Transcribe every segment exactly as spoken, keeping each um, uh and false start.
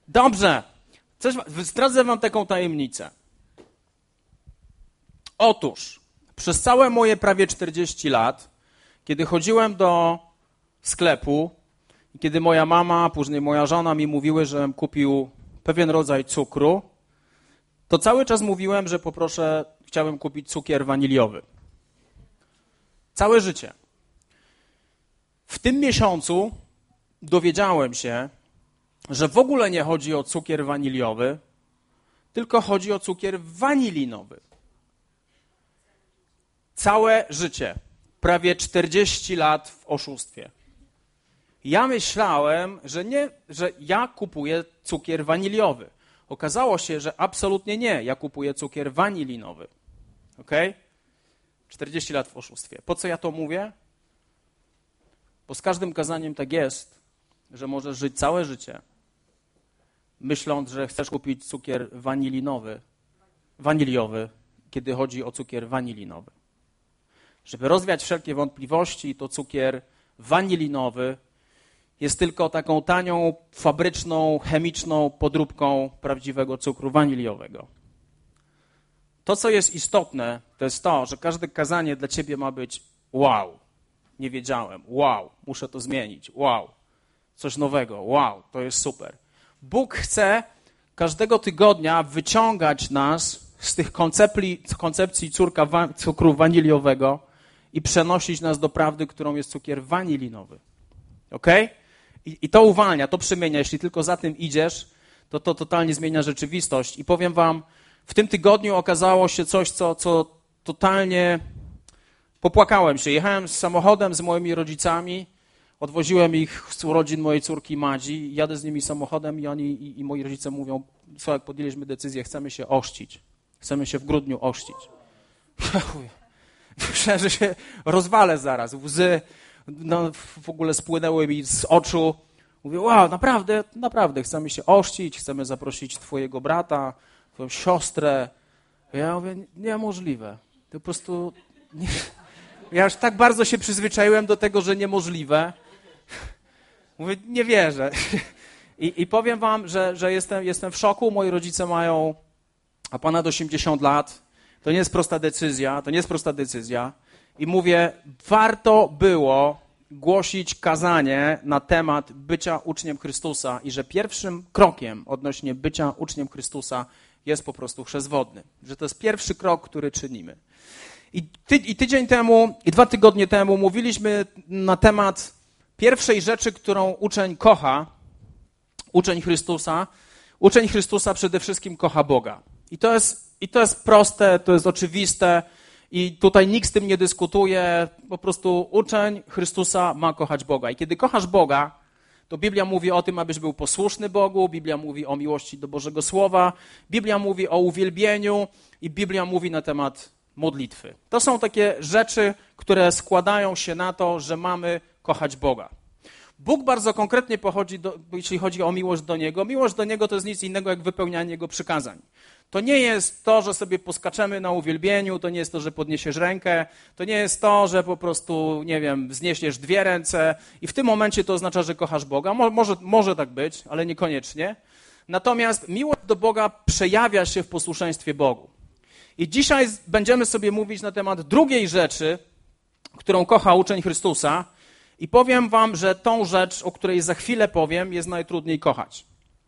Dobrze. Coś, zdradzę wam taką tajemnicę. Otóż, przez całe moje prawie czterdzieści lat, kiedy chodziłem do sklepu i kiedy moja mama, później moja żona mi mówiły, żebym kupił pewien rodzaj cukru, to cały czas mówiłem, że poproszę, chciałem kupić cukier waniliowy. Całe życie. W tym miesiącu dowiedziałem się, że w ogóle nie chodzi o cukier waniliowy, tylko chodzi o cukier wanilinowy. Całe życie, prawie czterdzieści lat w oszustwie. Ja myślałem, że, nie, że ja kupuję cukier waniliowy. Okazało się, że absolutnie nie, ja kupuję cukier wanilinowy. Okej? czterdzieści lat w oszustwie. Po co ja to mówię? Bo z każdym kazaniem tak jest, że możesz żyć całe życie, myśląc, że chcesz kupić cukier wanilinowy, waniliowy, kiedy chodzi o cukier wanilinowy. Żeby rozwiać wszelkie wątpliwości, to cukier wanilinowy jest tylko taką tanią, fabryczną, chemiczną podróbką prawdziwego cukru waniliowego. To, co jest istotne, to jest to, że każde kazanie dla ciebie ma być wow, nie wiedziałem, wow, muszę to zmienić, wow, coś nowego, wow, to jest super. Bóg chce każdego tygodnia wyciągać nas z tych koncepcji, koncepcji córka, cukru waniliowego i przenosić nas do prawdy, którą jest cukier wanilinowy. Okej? I, I to uwalnia, to przemienia. Jeśli tylko za tym idziesz, to to totalnie zmienia rzeczywistość. I powiem wam, w tym tygodniu okazało się coś, co, co totalnie... Popłakałem się. Jechałem z samochodem z moimi rodzicami, odwoziłem ich z urodzin mojej córki Madzi, jadę z nimi samochodem i oni i, i moi rodzice mówią, słuchaj, podjęliśmy decyzję, chcemy się ochrzcić. Chcemy się w grudniu ochrzcić. Myślałem, że się rozwalę zaraz. Łzy no, w ogóle spłynęły mi z oczu. Mówię, wow, naprawdę, naprawdę chcemy się ochrzcić, chcemy zaprosić twojego brata, twoją siostrę. Ja mówię, niemożliwe. To po prostu... Nie. Ja już tak bardzo się przyzwyczaiłem do tego, że niemożliwe. Mówię, nie wierzę. I, i powiem wam, że, że jestem, jestem w szoku. Moi rodzice mają a ponad osiemdziesiąt lat. To nie jest prosta decyzja. To nie jest prosta decyzja. I mówię, warto było głosić kazanie na temat bycia uczniem Chrystusa i że pierwszym krokiem odnośnie bycia uczniem Chrystusa jest po prostu chrzest wodny. Że to jest pierwszy krok, który czynimy. I, ty, I tydzień temu, i dwa tygodnie temu mówiliśmy na temat pierwszej rzeczy, którą uczeń kocha, uczeń Chrystusa. Uczeń Chrystusa przede wszystkim kocha Boga. I to jest, i to jest proste, to jest oczywiste i tutaj nikt z tym nie dyskutuje. Po prostu uczeń Chrystusa ma kochać Boga. I kiedy kochasz Boga, to Biblia mówi o tym, abyś był posłuszny Bogu, Biblia mówi o miłości do Bożego Słowa, Biblia mówi o uwielbieniu i Biblia mówi na temat modlitwy. To są takie rzeczy, które składają się na to, że mamy kochać Boga. Bóg bardzo konkretnie pochodzi, do, jeśli chodzi o miłość do Niego. Miłość do Niego to jest nic innego jak wypełnianie Jego przykazań. To nie jest to, że sobie poskaczemy na uwielbieniu, to nie jest to, że podniesiesz rękę, to nie jest to, że po prostu, nie wiem, wzniesiesz dwie ręce i w tym momencie to oznacza, że kochasz Boga. Mo, może, może tak być, ale niekoniecznie. Natomiast miłość do Boga przejawia się w posłuszeństwie Bogu. I dzisiaj będziemy sobie mówić na temat drugiej rzeczy, którą kocha uczeń Chrystusa i powiem wam, że tą rzecz, o której za chwilę powiem, jest najtrudniej kochać.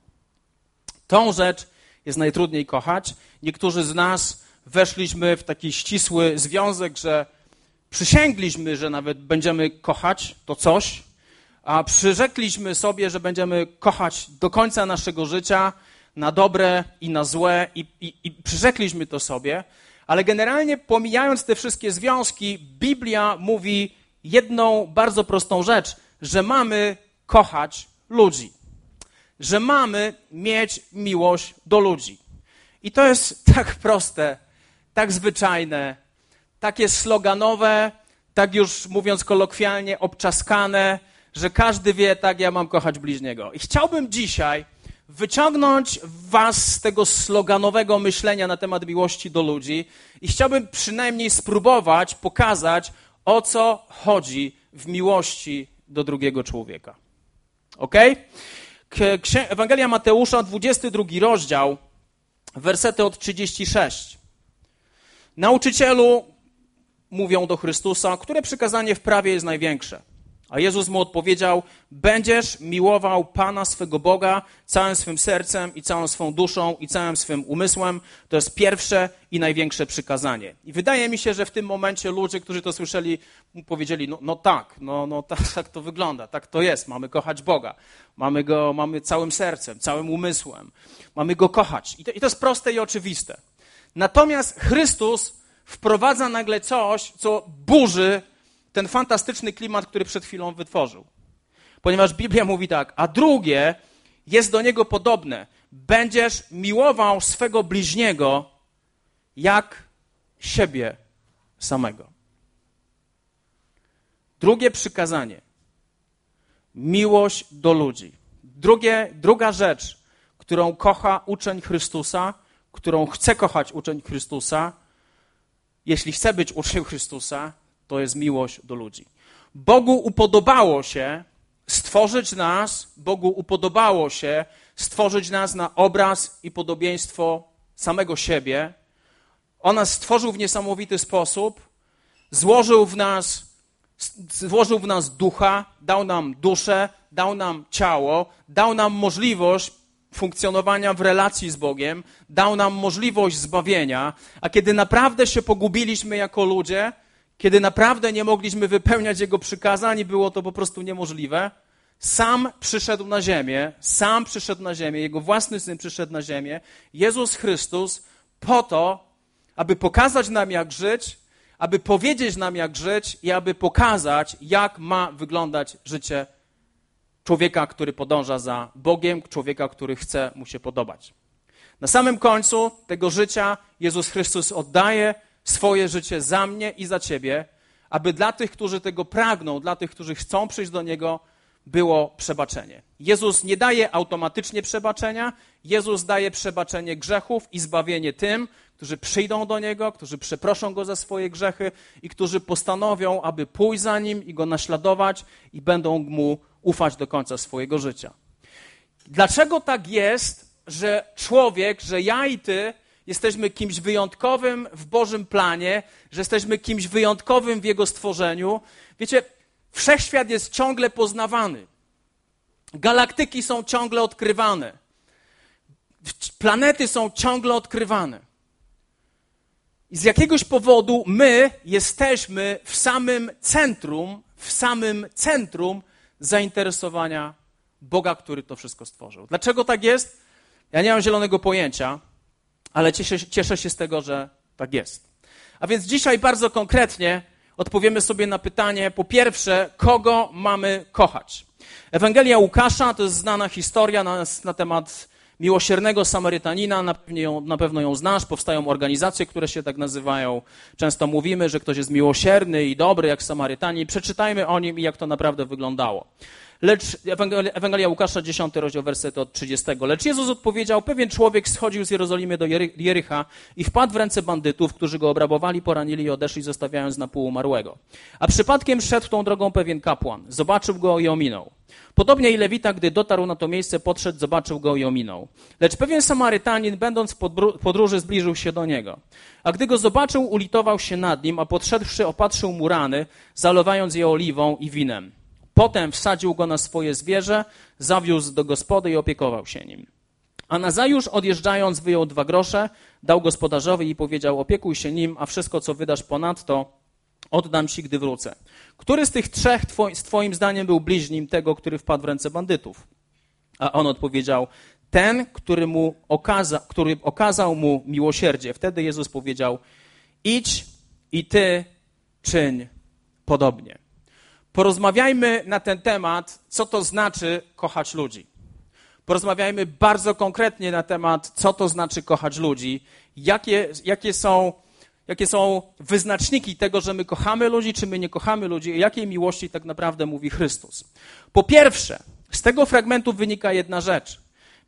Tą rzecz jest najtrudniej kochać. Niektórzy z nas weszliśmy w taki ścisły związek, że przysięgliśmy, że nawet będziemy kochać to coś, a przyrzekliśmy sobie, że będziemy kochać do końca naszego życia, na dobre i na złe i, i, i przyrzekliśmy to sobie, ale generalnie pomijając te wszystkie związki, Biblia mówi jedną bardzo prostą rzecz, że mamy kochać ludzi, że mamy mieć miłość do ludzi. I to jest tak proste, tak zwyczajne, takie sloganowe, tak już mówiąc kolokwialnie obczaskane, że każdy wie, tak, ja mam kochać bliźniego. I chciałbym dzisiaj wyciągnąć was z tego sloganowego myślenia na temat miłości do ludzi i chciałbym przynajmniej spróbować pokazać, o co chodzi w miłości do drugiego człowieka. Ok? Księ- Ewangelia Mateusza, dwudziesty drugi rozdział, wersety od trzydziestego szóstego. Nauczycielu mówią do Chrystusa, które przykazanie w prawie jest największe? A Jezus mu odpowiedział, będziesz miłował Pana swego Boga całym swym sercem i całą swą duszą i całym swym umysłem. To jest pierwsze i największe przykazanie. I wydaje mi się, że w tym momencie ludzie, którzy to słyszeli, powiedzieli, no, no tak, no, no tak, tak to wygląda, tak to jest. Mamy kochać Boga, mamy Go mamy całym sercem, całym umysłem, mamy Go kochać. I to, i to jest proste i oczywiste. Natomiast Chrystus wprowadza nagle coś, co burzy ten fantastyczny klimat, który przed chwilą wytworzył. Ponieważ Biblia mówi tak, a drugie jest do niego podobne. Będziesz miłował swego bliźniego jak siebie samego. Drugie przykazanie. Miłość do ludzi. Drugie, druga rzecz, którą kocha uczeń Chrystusa, którą chce kochać uczeń Chrystusa, jeśli chce być uczniem Chrystusa, to jest miłość do ludzi. Bogu upodobało się stworzyć nas, Bogu upodobało się stworzyć nas na obraz i podobieństwo samego siebie. On nas stworzył w niesamowity sposób, złożył w nas, złożył w nas ducha, dał nam duszę, dał nam ciało, dał nam możliwość funkcjonowania w relacji z Bogiem, dał nam możliwość zbawienia, a kiedy naprawdę się pogubiliśmy jako ludzie, kiedy naprawdę nie mogliśmy wypełniać Jego przykazań i było to po prostu niemożliwe, sam przyszedł na ziemię, sam przyszedł na ziemię, Jego własny Syn przyszedł na ziemię, Jezus Chrystus, po to, aby pokazać nam, jak żyć, aby powiedzieć nam, jak żyć i aby pokazać, jak ma wyglądać życie człowieka, który podąża za Bogiem, człowieka, który chce mu się podobać. Na samym końcu tego życia Jezus Chrystus oddaje swoje życie za mnie i za ciebie, aby dla tych, którzy tego pragną, dla tych, którzy chcą przyjść do Niego, było przebaczenie. Jezus nie daje automatycznie przebaczenia, Jezus daje przebaczenie grzechów i zbawienie tym, którzy przyjdą do Niego, którzy przeproszą Go za swoje grzechy i którzy postanowią, aby pójść za Nim i Go naśladować i będą Mu ufać do końca swojego życia. Dlaczego tak jest, że człowiek, że ja i ty jesteśmy kimś wyjątkowym w Bożym planie, że jesteśmy kimś wyjątkowym w Jego stworzeniu? Wiecie, wszechświat jest ciągle poznawany. Galaktyki są ciągle odkrywane. Planety są ciągle odkrywane. I z jakiegoś powodu my jesteśmy w samym centrum, w samym centrum zainteresowania Boga, który to wszystko stworzył. Dlaczego tak jest? Ja nie mam zielonego pojęcia, ale cieszę, cieszę się z tego, że tak jest. A więc dzisiaj bardzo konkretnie odpowiemy sobie na pytanie, po pierwsze, kogo mamy kochać? Ewangelia Łukasza to jest znana historia na, na temat miłosiernego Samarytanina, na pewno, ją, na pewno ją znasz, powstają organizacje, które się tak nazywają. Często mówimy, że ktoś jest miłosierny i dobry jak Samarytanin. Przeczytajmy o nim i jak to naprawdę wyglądało. Lecz Ewangelia, Ewangelia Łukasza, dziesiąty rozdział, werset od trzydziestego. Lecz Jezus odpowiedział, pewien człowiek schodził z Jerozolimy do Jery, Jericha i wpadł w ręce bandytów, którzy go obrabowali, poranili i odeszli, zostawiając na pół umarłego. A przypadkiem szedł tą drogą pewien kapłan. Zobaczył go i ominął. Podobnie i Lewita, gdy dotarł na to miejsce, podszedł, zobaczył go i ominął. Lecz pewien Samarytanin, będąc w podróży, zbliżył się do niego. A gdy go zobaczył, ulitował się nad nim, a podszedłszy, opatrzył mu rany, zalewając je oliwą i winem. Potem wsadził go na swoje zwierzę, zawiózł do gospody i opiekował się nim. A nazajutrz odjeżdżając wyjął dwa grosze, dał gospodarzowi i powiedział, opiekuj się nim, a wszystko, co wydasz ponadto, oddam ci, gdy wrócę. Który z tych trzech twoi, z twoim zdaniem był bliźnim tego, który wpadł w ręce bandytów? A on odpowiedział, ten, który, mu okaza, który okazał mu miłosierdzie. Wtedy Jezus powiedział, idź i ty czyń podobnie. Porozmawiajmy na ten temat, co to znaczy kochać ludzi. Porozmawiajmy bardzo konkretnie na temat, co to znaczy kochać ludzi, jakie, jakie są, jakie są wyznaczniki tego, że my kochamy ludzi, czy my nie kochamy ludzi, i jakiej miłości tak naprawdę mówi Chrystus. Po pierwsze, z tego fragmentu wynika jedna rzecz.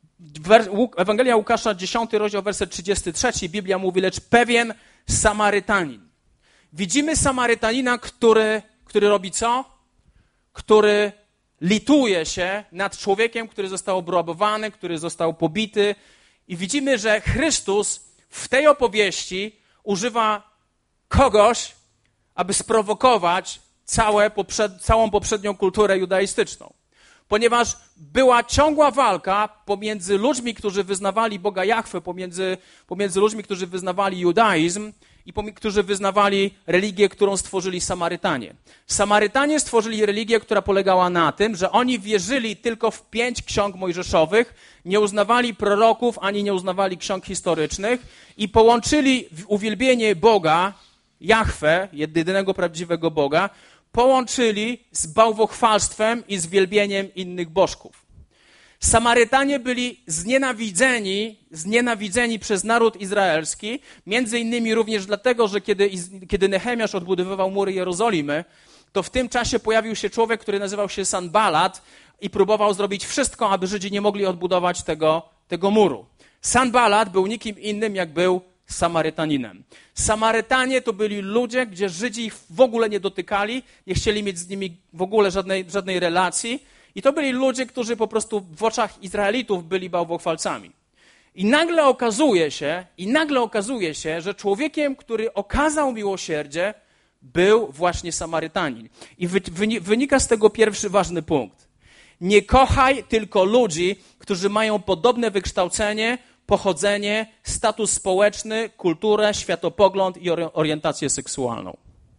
Ewangelia Łukasza, dziesiąty rozdział, werset trzydziesty trzeci, Biblia mówi, lecz pewien Samarytanin. Widzimy Samarytanina, który, który robi co? Który lituje się nad człowiekiem, który został obrabowany, który został pobity. I widzimy, że Chrystus w tej opowieści używa kogoś, aby sprowokować całe poprzed, całą poprzednią kulturę judaistyczną. Ponieważ była ciągła walka pomiędzy ludźmi, którzy wyznawali Boga Jahwe, pomiędzy, pomiędzy ludźmi, którzy wyznawali judaizm i pomiędzy, którzy wyznawali religię, którą stworzyli Samarytanie. Samarytanie stworzyli religię, która polegała na tym, że oni wierzyli tylko w pięć ksiąg mojżeszowych, nie uznawali proroków, ani nie uznawali ksiąg historycznych i połączyli uwielbienie Boga, Jahwe, jedynego prawdziwego Boga, połączyli z bałwochwalstwem i z wielbieniem innych bożków. Samarytanie byli znienawidzeni, znienawidzeni przez naród izraelski, między innymi również dlatego, że kiedy, kiedy Nehemiasz odbudowywał mury Jerozolimy, to w tym czasie pojawił się człowiek, który nazywał się Sanballat i próbował zrobić wszystko, aby Żydzi nie mogli odbudować tego, tego muru. Sanballat był nikim innym, jak był Samarytaninem. Samarytanie to byli ludzie, gdzie Żydzi ich w ogóle nie dotykali, nie chcieli mieć z nimi w ogóle żadnej, żadnej relacji i to byli ludzie, którzy po prostu w oczach Izraelitów byli bałwochwalcami. I nagle okazuje się, i nagle okazuje się, że człowiekiem, który okazał miłosierdzie, był właśnie Samarytanin. I wynika z tego pierwszy ważny punkt. Nie kochaj tylko ludzi, którzy mają podobne wykształcenie, pochodzenie, status społeczny, kulturę, światopogląd i orientację seksualną.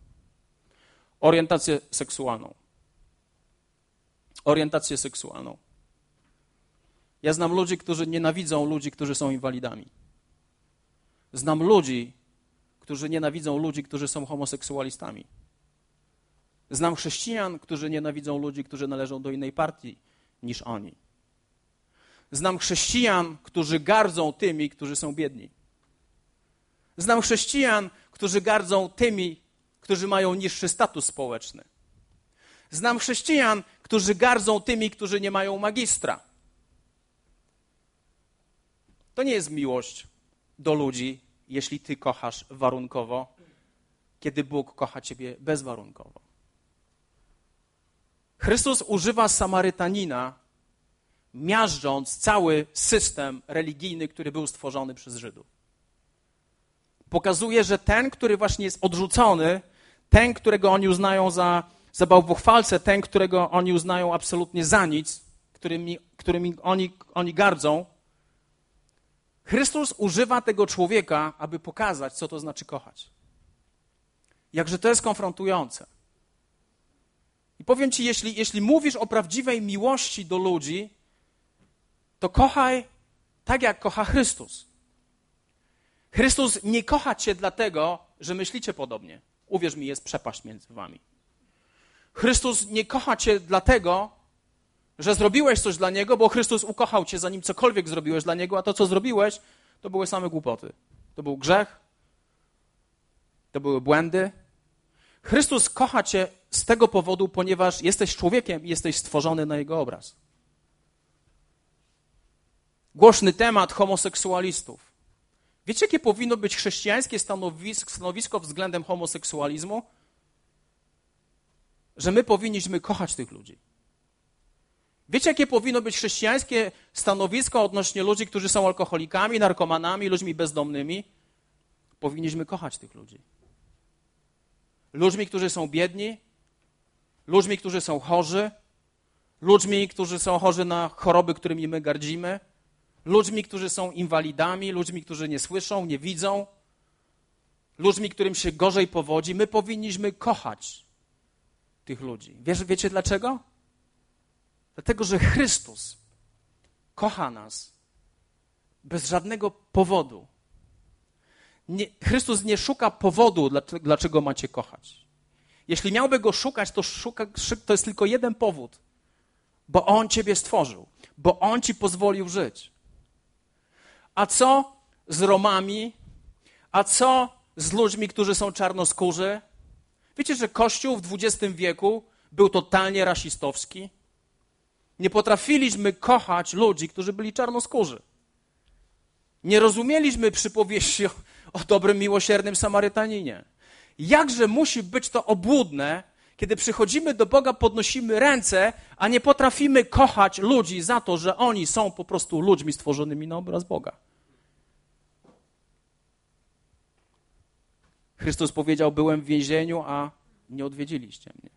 Orientację seksualną. Orientację seksualną. Ja znam ludzi, którzy nienawidzą ludzi, którzy są inwalidami. Znam ludzi, którzy nienawidzą ludzi, którzy są homoseksualistami. Znam chrześcijan, którzy nienawidzą ludzi, którzy należą do innej partii niż oni. Znam chrześcijan, którzy gardzą tymi, którzy są biedni. Znam chrześcijan, którzy gardzą tymi, którzy mają niższy status społeczny. Znam chrześcijan, którzy gardzą tymi, którzy nie mają magistra. To nie jest miłość do ludzi, jeśli ty kochasz warunkowo, kiedy Bóg kocha ciebie bezwarunkowo. Chrystus używa Samarytanina, miażdżąc cały system religijny, który był stworzony przez Żydów. Pokazuje, że ten, który właśnie jest odrzucony, ten, którego oni uznają za, za bałwochwalcę, ten, którego oni uznają absolutnie za nic, którymi, którymi oni, oni gardzą, Chrystus używa tego człowieka, aby pokazać, co to znaczy kochać. Jakże to jest konfrontujące. I powiem ci, jeśli, jeśli mówisz o prawdziwej miłości do ludzi, to kochaj tak, jak kocha Chrystus. Chrystus nie kocha cię dlatego, że myślicie podobnie. Uwierz mi, jest przepaść między wami. Chrystus nie kocha cię dlatego, że zrobiłeś coś dla Niego, bo Chrystus ukochał cię, zanim cokolwiek zrobiłeś dla Niego, a to, co zrobiłeś, to były same głupoty. To był grzech, to były błędy. Chrystus kocha cię z tego powodu, ponieważ jesteś człowiekiem i jesteś stworzony na Jego obraz. Głośny temat homoseksualistów. Wiecie, jakie powinno być chrześcijańskie stanowisko, stanowisko względem homoseksualizmu? Że my powinniśmy kochać tych ludzi. Wiecie, jakie powinno być chrześcijańskie stanowisko odnośnie ludzi, którzy są alkoholikami, narkomanami, ludźmi bezdomnymi? Powinniśmy kochać tych ludzi. Ludźmi, którzy są biedni, ludźmi, którzy są chorzy, ludźmi, którzy są chorzy na choroby, którymi my gardzimy, ludźmi, którzy są inwalidami, ludźmi, którzy nie słyszą, nie widzą, ludźmi, którym się gorzej powodzi. My powinniśmy kochać tych ludzi. Wiesz, wiecie dlaczego? Dlatego, że Chrystus kocha nas bez żadnego powodu. Nie, Chrystus nie szuka powodu, dlaczego macie kochać. Jeśli miałby go szukać, to, szuka, to jest tylko jeden powód. Bo On ciebie stworzył. Bo On ci pozwolił żyć. A co z Romami? A co z ludźmi, którzy są czarnoskórzy? Wiecie, że Kościół w dwudziestym wieku był totalnie rasistowski? Nie potrafiliśmy kochać ludzi, którzy byli czarnoskórzy. Nie rozumieliśmy przypowieści o, o dobrym, miłosiernym Samarytaninie. Jakże musi być to obłudne, Kiedy przychodzimy do Boga, podnosimy ręce, a nie potrafimy kochać ludzi za to, że oni są po prostu ludźmi stworzonymi na obraz Boga. Chrystus powiedział, byłem w więzieniu, a nie odwiedziliście mnie.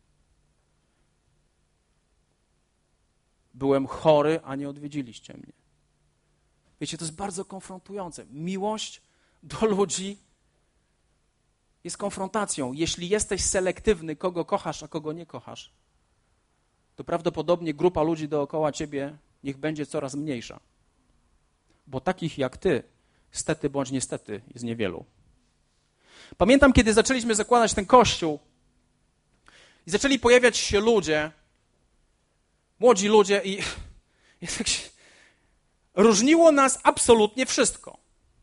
Byłem chory, a nie odwiedziliście mnie. Wiecie, to jest bardzo konfrontujące. Miłość do ludzi jest konfrontacją. Jeśli jesteś selektywny, kogo kochasz, a kogo nie kochasz, to prawdopodobnie grupa ludzi dookoła ciebie niech będzie coraz mniejsza. Bo takich jak ty, stety bądź niestety, jest niewielu. Pamiętam, kiedy zaczęliśmy zakładać ten kościół i zaczęli pojawiać się ludzie, młodzi ludzie i, i tak się, różniło nas absolutnie wszystko.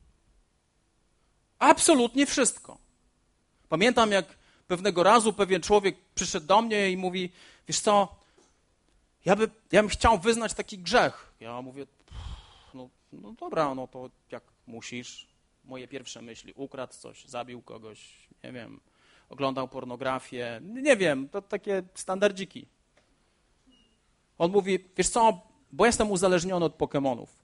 Absolutnie wszystko. Pamiętam, jak pewnego razu pewien człowiek przyszedł do mnie i mówi, wiesz co, ja, by, ja bym chciał wyznać taki grzech. Ja mówię, no, no dobra, no to jak musisz. Moje pierwsze myśli, ukradł coś, zabił kogoś, nie wiem, oglądał pornografię, nie wiem, to takie standardziki. On mówi, wiesz co, bo jestem uzależniony od Pokemonów.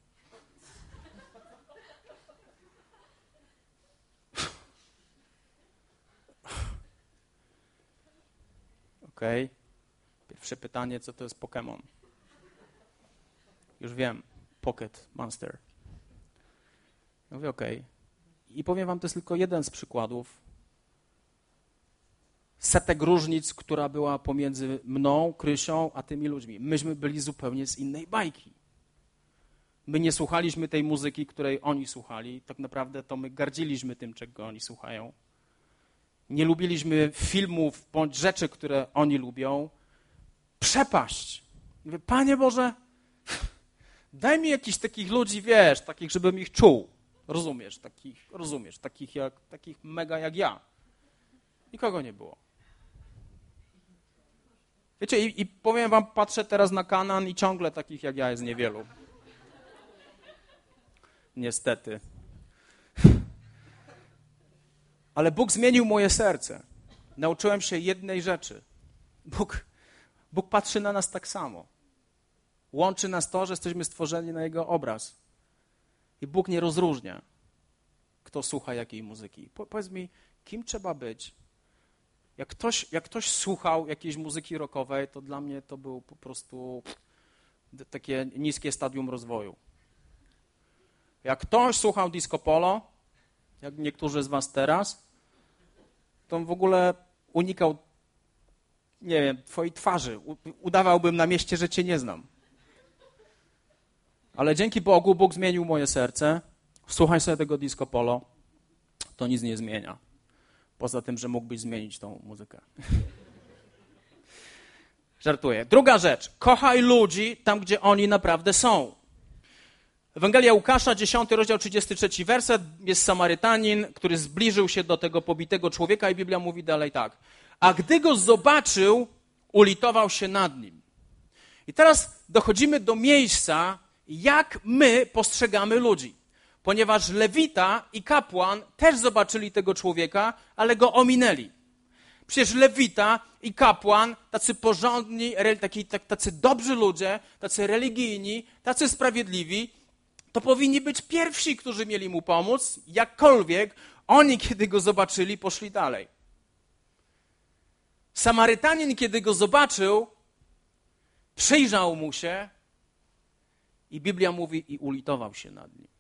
Okej. Okay. Pierwsze pytanie, co to jest Pokemon? Już wiem, Pocket Monster. Ja mówię, okej. Okay. I powiem wam, to jest tylko jeden z przykładów setek różnic, która była pomiędzy mną, Krysią, a tymi ludźmi. Myśmy byli zupełnie z innej bajki. My nie słuchaliśmy tej muzyki, której oni słuchali. Tak naprawdę to my gardziliśmy tym, czego oni słuchają. Nie lubiliśmy filmów bądź rzeczy, które oni lubią. Przepaść. Mówię, Panie Boże, daj mi jakichś takich ludzi, wiesz, takich, żebym ich czuł. Rozumiesz, takich, rozumiesz, takich, jak, takich mega jak ja. Nikogo nie było. Wiecie, i, i powiem wam, patrzę teraz na Kanaan i ciągle takich jak ja jest niewielu. Niestety. Ale Bóg zmienił moje serce. Nauczyłem się jednej rzeczy. Bóg, Bóg patrzy na nas tak samo. Łączy nas to, że jesteśmy stworzeni na Jego obraz. I Bóg nie rozróżnia, kto słucha jakiej muzyki. Po, powiedz mi, kim trzeba być? Jak ktoś, jak ktoś słuchał jakiejś muzyki rockowej, to dla mnie to był po prostu takie niskie stadium rozwoju. Jak ktoś słuchał disco polo, jak niektórzy z was teraz, to on w ogóle unikał, nie wiem, twojej twarzy. Udawałbym na mieście, że cię nie znam. Ale dzięki Bogu, Bóg zmienił moje serce. Słuchaj sobie tego disco polo, to nic nie zmienia. Poza tym, że mógłbyś zmienić tą muzykę. Żartuję. Druga rzecz. Kochaj ludzi tam, gdzie oni naprawdę są. Ewangelia Łukasza, dziesiąty rozdział, trzydziesty trzeci werset. Jest Samarytanin, który zbliżył się do tego pobitego człowieka i Biblia mówi dalej tak. A gdy go zobaczył, ulitował się nad nim. I teraz dochodzimy do miejsca, jak my postrzegamy ludzi. Ponieważ Lewita i kapłan też zobaczyli tego człowieka, ale go ominęli. Przecież Lewita i kapłan, tacy porządni, tacy, tacy dobrzy ludzie, tacy religijni, tacy sprawiedliwi, to powinni być pierwsi, którzy mieli mu pomóc, jakkolwiek oni, kiedy go zobaczyli, poszli dalej. Samarytanin, kiedy go zobaczył, przyjrzał mu się i Biblia mówi, i ulitował się nad nim.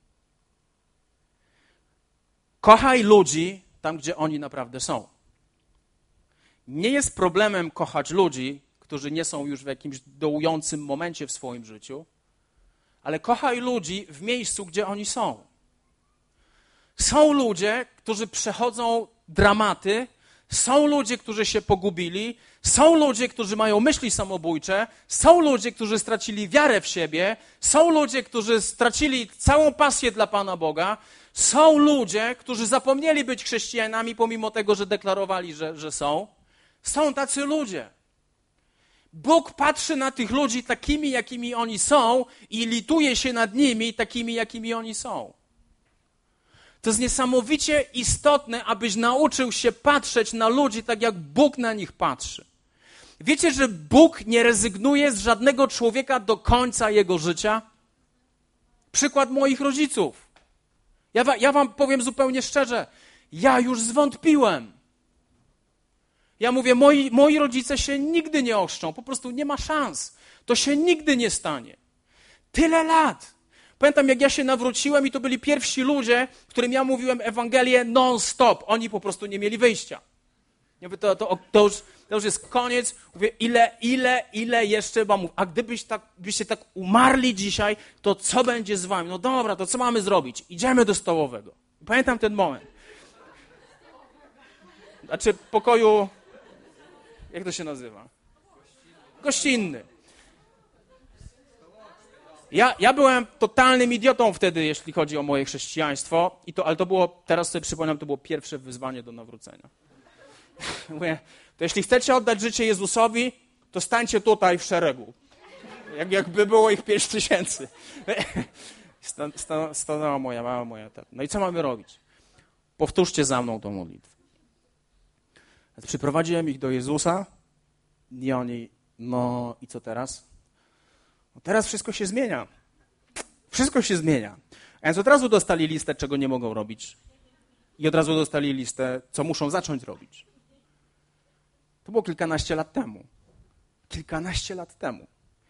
Kochaj ludzi tam, gdzie oni naprawdę są. Nie jest problemem kochać ludzi, którzy nie są już w jakimś dołującym momencie w swoim życiu, ale kochaj ludzi w miejscu, gdzie oni są. Są ludzie, którzy przechodzą dramaty, są ludzie, którzy się pogubili, są ludzie, którzy mają myśli samobójcze, są ludzie, którzy stracili wiarę w siebie, są ludzie, którzy stracili całą pasję dla Pana Boga, są ludzie, którzy zapomnieli być chrześcijanami, pomimo tego, że deklarowali, że, że są. Są tacy ludzie. Bóg patrzy na tych ludzi takimi, jakimi oni są i lituje się nad nimi takimi, jakimi oni są. To jest niesamowicie istotne, abyś nauczył się patrzeć na ludzi tak, jak Bóg na nich patrzy. Wiecie, że Bóg nie rezygnuje z żadnego człowieka do końca jego życia? Przykład moich rodziców. Ja, wa, ja wam powiem zupełnie szczerze, ja już zwątpiłem. Ja mówię, moi, moi rodzice się nigdy nie ochrzczą, po prostu nie ma szans. To się nigdy nie stanie. Tyle lat. Pamiętam, jak ja się nawróciłem i to byli pierwsi ludzie, którym ja mówiłem Ewangelię non-stop. Oni po prostu nie mieli wyjścia. Ja mówię, to, to, to, już, to już jest koniec. Mówię, ile, ile, ile jeszcze mam mówić? A gdybyś tak, byście tak umarli dzisiaj, to co będzie z wami? No dobra, to co mamy zrobić? Idziemy do stołowego. Pamiętam ten moment. Znaczy pokoju, jak to się nazywa? Gościnny. Ja, ja byłem totalnym idiotą wtedy, jeśli chodzi o moje chrześcijaństwo, i to, ale to było, teraz sobie przypominam, to było pierwsze wyzwanie do nawrócenia. Mówię, to jeśli chcecie oddać życie Jezusowi, to stańcie tutaj w szeregu. Jak, jakby było ich pięć tysięcy. Stan, stan, stanęła moja mama, moja tata. No i co mamy robić? Powtórzcie za mną tą modlitwę. Przyprowadziłem ich do Jezusa i oni, no i co teraz? No teraz wszystko się zmienia. Wszystko się zmienia. A więc od razu dostali listę, czego nie mogą robić. I od razu dostali listę, co muszą zacząć robić. To było kilkanaście lat temu. Kilkanaście lat temu.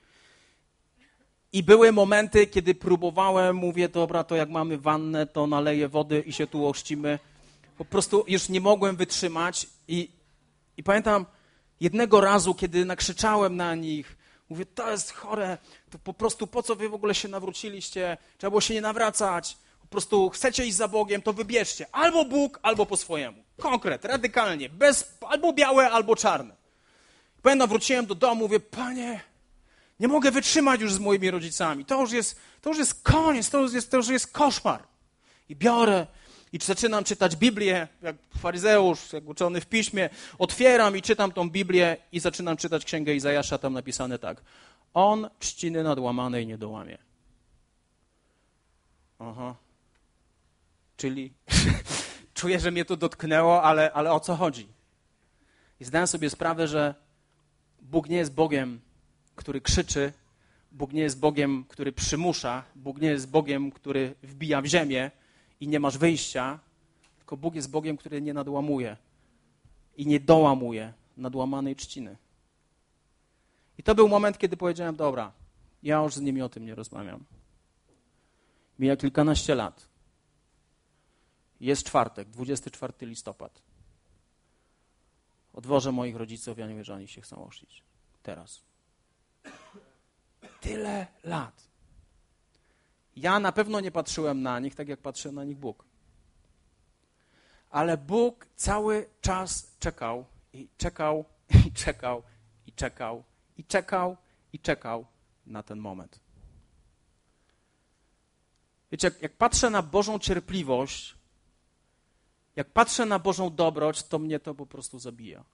I były momenty, kiedy próbowałem, mówię, dobra, to jak mamy wannę, to naleję wody i się tu ochrzcimy. Po prostu już nie mogłem wytrzymać i, i pamiętam jednego razu, kiedy nakrzyczałem na nich, mówię, to jest chore, to po prostu po co wy w ogóle się nawróciliście? Trzeba było się nie nawracać. Po prostu chcecie iść za Bogiem, to wybierzcie. Albo Bóg, albo po swojemu. Konkret, radykalnie. Bez, albo białe, albo czarne. Pamiętam, wróciłem do domu, mówię, Panie, nie mogę wytrzymać już z moimi rodzicami. To już jest, to już jest koniec, to już jest, to już jest koszmar. I biorę i zaczynam czytać Biblię, jak faryzeusz, jak uczony w piśmie. Otwieram i czytam tą Biblię i zaczynam czytać Księgę Izajasza, tam napisane tak. On trzciny nadłamanej nie dołamie. Aha. Czyli czuję, że mnie to dotknęło, ale, ale o co chodzi? I zdałem sobie sprawę, że Bóg nie jest Bogiem, który krzyczy, Bóg nie jest Bogiem, który przymusza, Bóg nie jest Bogiem, który wbija w ziemię i nie masz wyjścia, tylko Bóg jest Bogiem, który nie nadłamuje i nie dołamuje nadłamanej trzciny. I to był moment, kiedy powiedziałem, dobra, ja już z nimi o tym nie rozmawiam. Mija kilkanaście lat. Jest czwartek, dwudziestego czwartego listopada. Odwożę moich rodziców, ja nie wiem, że oni się chcą ochrzcić. Teraz. Tyle lat. Ja na pewno nie patrzyłem na nich tak, jak patrzy na nich Bóg. Ale Bóg cały czas czekał i czekał, i czekał, i czekał, i czekał, i czekał na ten moment. Wiecie, jak, jak patrzę na Bożą cierpliwość, jak patrzę na Bożą dobroć, to mnie to po prostu zabija.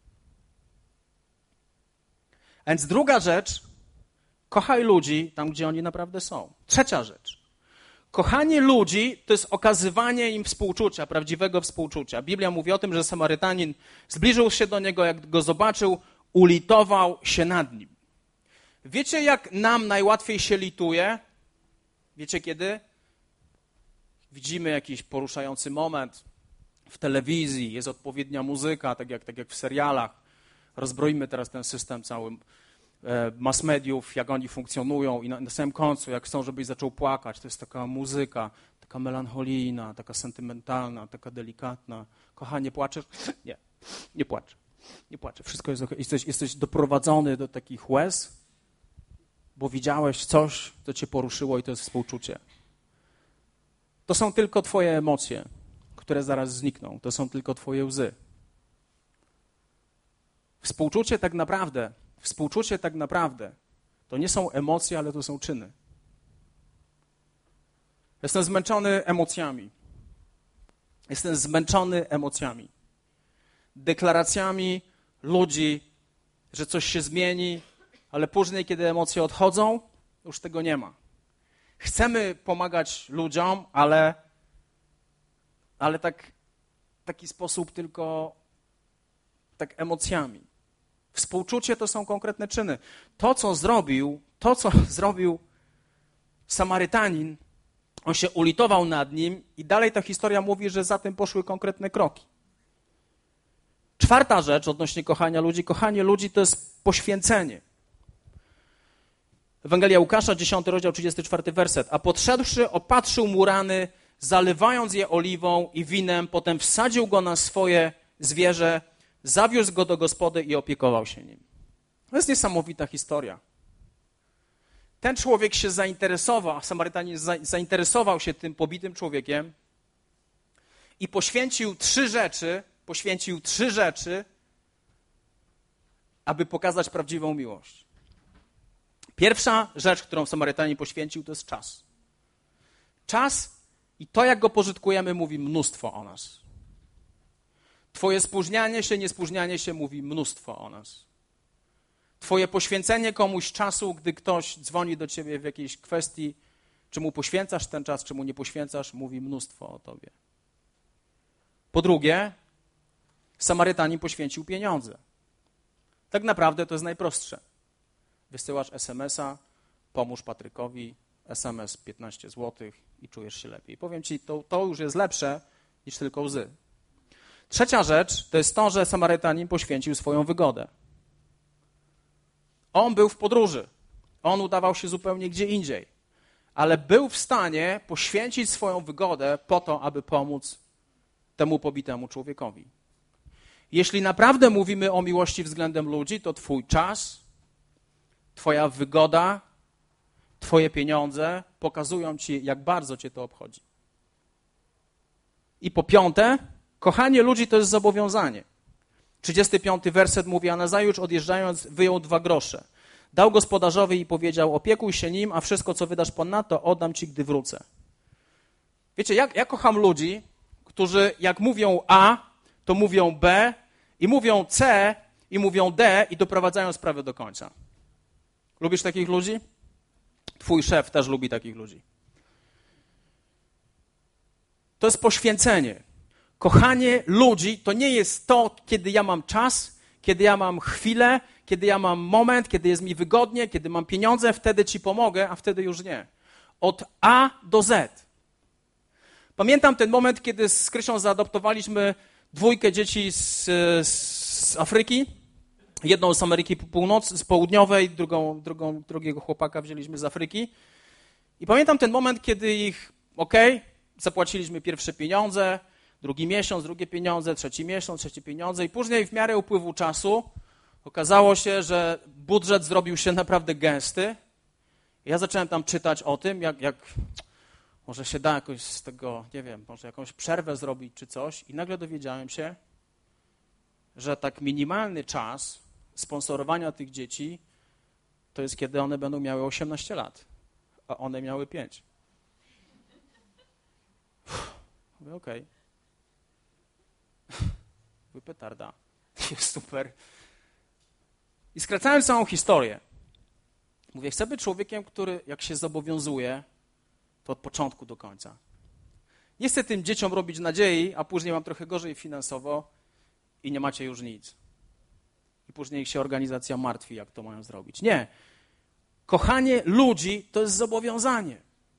A więc druga rzecz, kochaj ludzi tam, gdzie oni naprawdę są. Trzecia rzecz. Kochanie ludzi to jest okazywanie im współczucia, prawdziwego współczucia. Biblia mówi o tym, że Samarytanin zbliżył się do niego, jak go zobaczył, ulitował się nad nim. Wiecie, jak nam najłatwiej się lituje? Wiecie kiedy? Widzimy jakiś poruszający moment w telewizji, jest odpowiednia muzyka, tak jak, tak jak w serialach. Rozbroimy teraz ten system cały mass mediów, jak oni funkcjonują i na, na samym końcu, jak chcą, żebyś zaczął płakać, to jest taka muzyka, taka melancholijna, taka sentymentalna, taka delikatna. Kochanie, płaczesz? Nie, nie płaczę. Nie płaczę. Wszystko jest okej. Jesteś, jesteś doprowadzony do takich łez, bo widziałeś coś, co cię poruszyło i to jest współczucie. To są tylko twoje emocje, które zaraz znikną. To są tylko twoje łzy. Współczucie tak naprawdę, współczucie tak naprawdę to nie są emocje, ale to są czyny. Jestem zmęczony emocjami. Jestem zmęczony emocjami. Deklaracjami ludzi, że coś się zmieni, ale później, kiedy emocje odchodzą, już tego nie ma. Chcemy pomagać ludziom, ale ale tak, w taki sposób tylko tak emocjami. Współczucie to są konkretne czyny. To, co zrobił, to, co zrobił Samarytanin, on się ulitował nad nim i dalej ta historia mówi, że za tym poszły konkretne kroki. Czwarta rzecz odnośnie kochania ludzi. Kochanie ludzi to jest poświęcenie. Ewangelia Łukasza, dziesiąty rozdział, trzydziesty czwarty werset. A podszedłszy, opatrzył mu rany, zalewając je oliwą i winem, potem wsadził go na swoje zwierzę, zawiózł go do gospody i opiekował się nim. To jest niesamowita historia. Ten człowiek się zainteresował, Samarytanin zainteresował się tym pobitym człowiekiem i poświęcił trzy rzeczy, poświęcił trzy rzeczy, aby pokazać prawdziwą miłość. Pierwsza rzecz, którą Samarytanin poświęcił, to jest czas. Czas i to, jak go pożytkujemy, mówi mnóstwo o nas. Twoje spóźnianie się, niespóźnianie się mówi mnóstwo o nas. Twoje poświęcenie komuś czasu, gdy ktoś dzwoni do ciebie w jakiejś kwestii, czy mu poświęcasz ten czas, czy mu nie poświęcasz, mówi mnóstwo o tobie. Po drugie, Samarytanin poświęcił pieniądze. Tak naprawdę to jest najprostsze. Wysyłasz es em es a, pomóż Patrykowi, es em es piętnaście złotych i czujesz się lepiej. Powiem ci, to, to już jest lepsze niż tylko łzy. Trzecia rzecz to jest to, że Samarytanin poświęcił swoją wygodę. On był w podróży. On udawał się zupełnie gdzie indziej. Ale był w stanie poświęcić swoją wygodę po to, aby pomóc temu pobitemu człowiekowi. Jeśli naprawdę mówimy o miłości względem ludzi, to twój czas, twoja wygoda, twoje pieniądze pokazują ci, jak bardzo cię to obchodzi. I po piąte, kochanie ludzi to jest zobowiązanie. trzydziesty piąty werset mówi, a nazajutrz odjeżdżając wyjął dwa grosze. Dał gospodarzowi i powiedział, opiekuj się nim, a wszystko, co wydasz ponadto, oddam ci, gdy wrócę. Wiecie, ja, ja kocham ludzi, którzy jak mówią A, to mówią B, i mówią C, i mówią D, i doprowadzają sprawę do końca. Lubisz takich ludzi? Twój szef też lubi takich ludzi. To jest poświęcenie. Kochanie ludzi to nie jest to, kiedy ja mam czas, kiedy ja mam chwilę, kiedy ja mam moment, kiedy jest mi wygodnie, kiedy mam pieniądze, wtedy ci pomogę, a wtedy już nie. Od A do Z. Pamiętam ten moment, kiedy z Krysią zaadoptowaliśmy dwójkę dzieci z, z Afryki. Jedną z Ameryki Północ, z Południowej, drugą, drugą, drugiego chłopaka wzięliśmy z Afryki. I pamiętam ten moment, kiedy ich, okej, okay, zapłaciliśmy pierwsze pieniądze, drugi miesiąc, drugie pieniądze, trzeci miesiąc, trzecie pieniądze i później w miarę upływu czasu okazało się, że budżet zrobił się naprawdę gęsty. Ja zacząłem tam czytać o tym, jak, jak może się da jakoś z tego, nie wiem, może jakąś przerwę zrobić czy coś i nagle dowiedziałem się, że tak minimalny czas sponsorowania tych dzieci to jest, kiedy one będą miały osiemnaście lat, a one miały pięć. Mówię, okej. Okay. Petarda. Jest super. I skracając całą historię, mówię, chcę być człowiekiem, który jak się zobowiązuje, to od początku do końca. Nie chcę tym dzieciom robić nadziei, a później mam trochę gorzej finansowo i nie macie już nic. I później ich się organizacja martwi, jak to mają zrobić. Nie. Kochanie ludzi to jest zobowiązanie.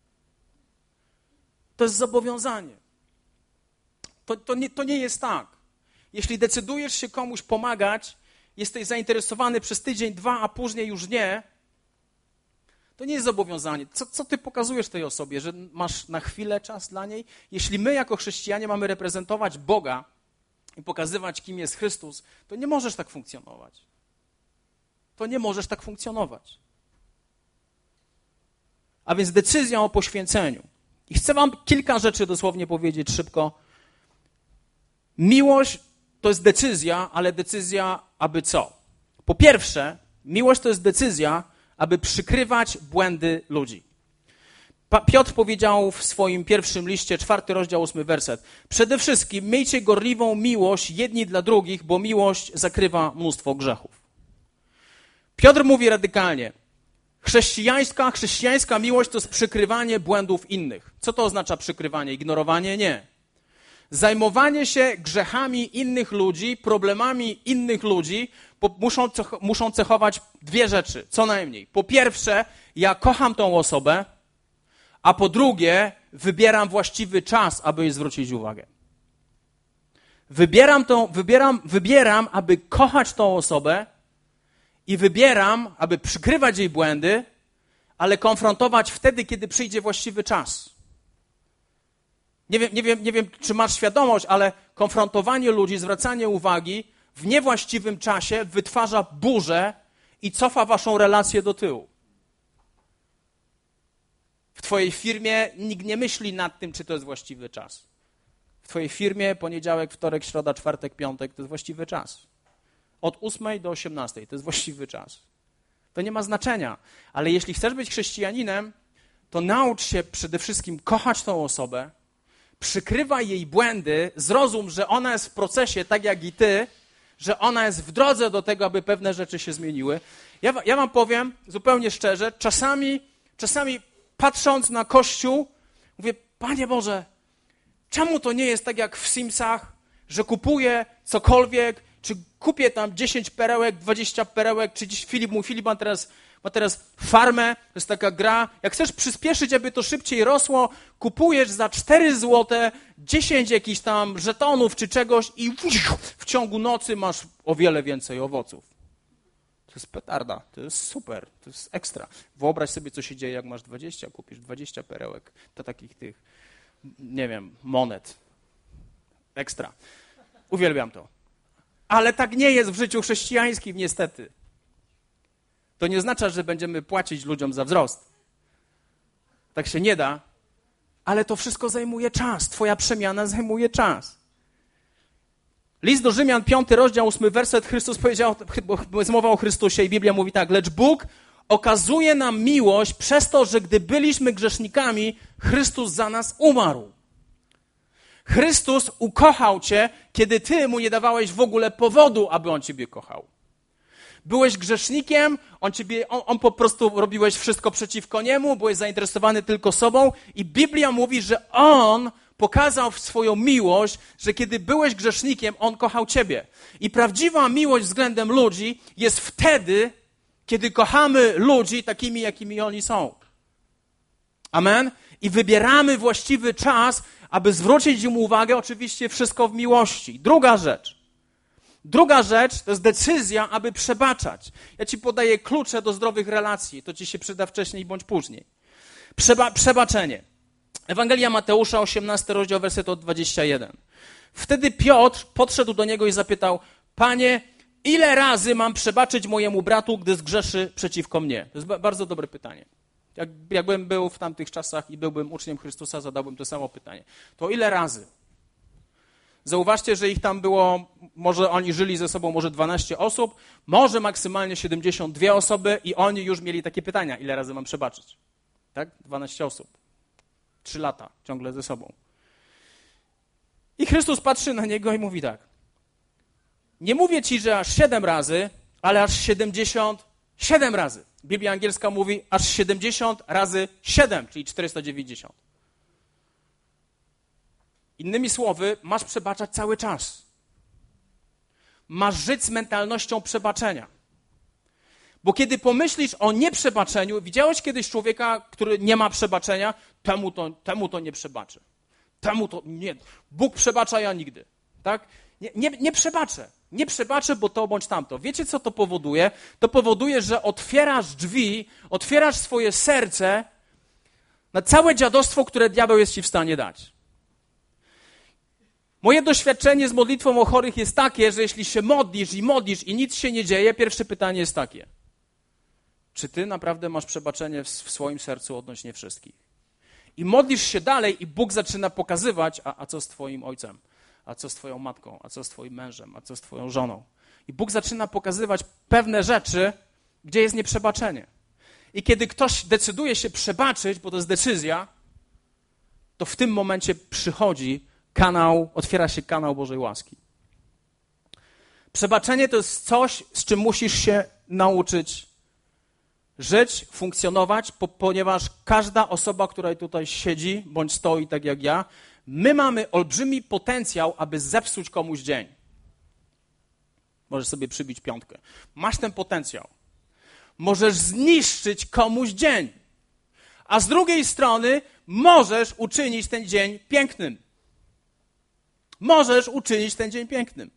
To jest zobowiązanie. To, to, nie, to nie jest tak. Jeśli decydujesz się komuś pomagać, jesteś zainteresowany przez tydzień, dwa, a później już nie, to nie jest zobowiązanie. Co, co ty pokazujesz tej osobie, że masz na chwilę czas dla niej? Jeśli my jako chrześcijanie mamy reprezentować Boga i pokazywać, kim jest Chrystus, to nie możesz tak funkcjonować. To nie możesz tak funkcjonować. A więc decyzja o poświęceniu. I chcę wam kilka rzeczy dosłownie powiedzieć szybko. Miłość to jest decyzja, ale decyzja, aby co? Po pierwsze, miłość to jest decyzja, aby przykrywać błędy ludzi. Piotr powiedział w swoim pierwszym liście, czwarty rozdział, ósmy werset. Przede wszystkim miejcie gorliwą miłość jedni dla drugich, bo miłość zakrywa mnóstwo grzechów. Piotr mówi radykalnie, chrześcijańska, chrześcijańska miłość to jest przykrywanie błędów innych. Co to oznacza przykrywanie? Ignorowanie? Nie. Zajmowanie się grzechami innych ludzi, problemami innych ludzi muszą, muszą cechować dwie rzeczy, co najmniej. Po pierwsze, ja kocham tą osobę, a po drugie, wybieram właściwy czas, aby jej zwrócić uwagę. Wybieram, tą, wybieram, wybieram, aby kochać tą osobę i wybieram, aby przykrywać jej błędy, ale konfrontować wtedy, kiedy przyjdzie właściwy czas. Nie wiem, nie wiem, nie wiem, czy masz świadomość, ale konfrontowanie ludzi, zwracanie uwagi w niewłaściwym czasie wytwarza burzę i cofa waszą relację do tyłu. W twojej firmie nikt nie myśli nad tym, czy to jest właściwy czas. W twojej firmie poniedziałek, wtorek, środa, czwartek, piątek to jest właściwy czas. Od ósmej do osiemnastej to jest właściwy czas. To nie ma znaczenia, ale jeśli chcesz być chrześcijaninem, to naucz się przede wszystkim kochać tą osobę, przykrywaj jej błędy, zrozum, że ona jest w procesie tak jak i ty, że ona jest w drodze do tego, aby pewne rzeczy się zmieniły. Ja, ja wam powiem zupełnie szczerze, czasami, czasami patrząc na Kościół, mówię, Panie Boże, czemu to nie jest tak jak w Simsach, że kupuję cokolwiek, czy kupię tam dziesięć perełek, dwadzieścia perełek, czy dziś Filip, mój Filip ma teraz, ma teraz farmę, to jest taka gra. Jak chcesz przyspieszyć, aby to szybciej rosło, kupujesz za cztery złote dziesięć jakichś tam żetonów czy czegoś i w ciągu nocy masz o wiele więcej owoców. To jest petarda, to jest super, to jest ekstra. Wyobraź sobie, co się dzieje, jak masz dwadzieścia, kupisz dwadzieścia perełek, to takich tych, nie wiem, monet. Ekstra. Uwielbiam to. Ale tak nie jest w życiu chrześcijańskim, niestety. To nie oznacza, że będziemy płacić ludziom za wzrost. Tak się nie da, ale to wszystko zajmuje czas. Twoja przemiana zajmuje czas. List do Rzymian, piąty rozdział, ósmy werset, Chrystus powiedział, bo jest mowa o Chrystusie i Biblia mówi tak, lecz Bóg okazuje nam miłość przez to, że gdy byliśmy grzesznikami, Chrystus za nas umarł. Chrystus ukochał cię, kiedy ty mu nie dawałeś w ogóle powodu, aby on ciebie kochał. Byłeś grzesznikiem, on, ciebie, on, on po prostu robiłeś wszystko przeciwko niemu, byłeś zainteresowany tylko sobą i Biblia mówi, że on pokazał swoją miłość, że kiedy byłeś grzesznikiem, on kochał ciebie. I prawdziwa miłość względem ludzi jest wtedy, kiedy kochamy ludzi takimi, jakimi oni są. Amen? I wybieramy właściwy czas, aby zwrócić im uwagę, oczywiście wszystko w miłości. Druga rzecz. Druga rzecz to jest decyzja, aby przebaczać. Ja ci podaję klucze do zdrowych relacji. To ci się przyda wcześniej bądź później. Przeba- przebaczenie. Ewangelia Mateusza, osiemnasty rozdział, werset od dwudziestego pierwszego. Wtedy Piotr podszedł do niego i zapytał, Panie, ile razy mam przebaczyć mojemu bratu, gdy zgrzeszy przeciwko mnie? To jest ba- bardzo dobre pytanie. Jak, jakbym był w tamtych czasach i byłbym uczniem Chrystusa, zadałbym to samo pytanie. To ile razy? Zauważcie, że ich tam było, może oni żyli ze sobą może dwanaście osób, może maksymalnie siedemdziesiąt dwie osoby i oni już mieli takie pytania, ile razy mam przebaczyć? Tak? dwanaście osób. Trzy lata ciągle ze sobą. I Chrystus patrzy na niego i mówi tak. Nie mówię ci, że aż siedem razy, ale aż siedemdziesiąt siedem razy. Biblia angielska mówi aż siedemdziesiąt razy siedem, czyli czterysta dziewięćdziesiąt. Innymi słowy, masz przebaczać cały czas. Masz żyć z mentalnością przebaczenia. Bo kiedy pomyślisz o nieprzebaczeniu, widziałeś kiedyś człowieka, który nie ma przebaczenia, temu to, temu to nie przebaczę. Temu to nie. Bóg przebacza, ja nigdy. Tak? Nie, nie, nie przebaczę. Nie przebaczę, bo to bądź tamto. Wiecie, co to powoduje? To powoduje, że otwierasz drzwi, otwierasz swoje serce na całe dziadostwo, które diabeł jest ci w stanie dać. Moje doświadczenie z modlitwą o chorych jest takie, że jeśli się modlisz i modlisz i nic się nie dzieje, pierwsze pytanie jest takie. Czy ty naprawdę masz przebaczenie w swoim sercu odnośnie wszystkich? I modlisz się dalej i Bóg zaczyna pokazywać, a, a co z twoim ojcem? A co z twoją matką? A co z twoim mężem? A co z twoją żoną? I Bóg zaczyna pokazywać pewne rzeczy, gdzie jest nieprzebaczenie. I kiedy ktoś decyduje się przebaczyć, bo to jest decyzja, to w tym momencie przychodzi kanał, otwiera się kanał Bożej łaski. Przebaczenie to jest coś, z czym musisz się nauczyć żyć, funkcjonować, po, ponieważ każda osoba, która tutaj siedzi, bądź stoi tak jak ja, my mamy olbrzymi potencjał, aby zepsuć komuś dzień. Możesz sobie przybić piątkę. Masz ten potencjał. Możesz zniszczyć komuś dzień. A z drugiej strony możesz uczynić ten dzień pięknym. Możesz uczynić ten dzień pięknym.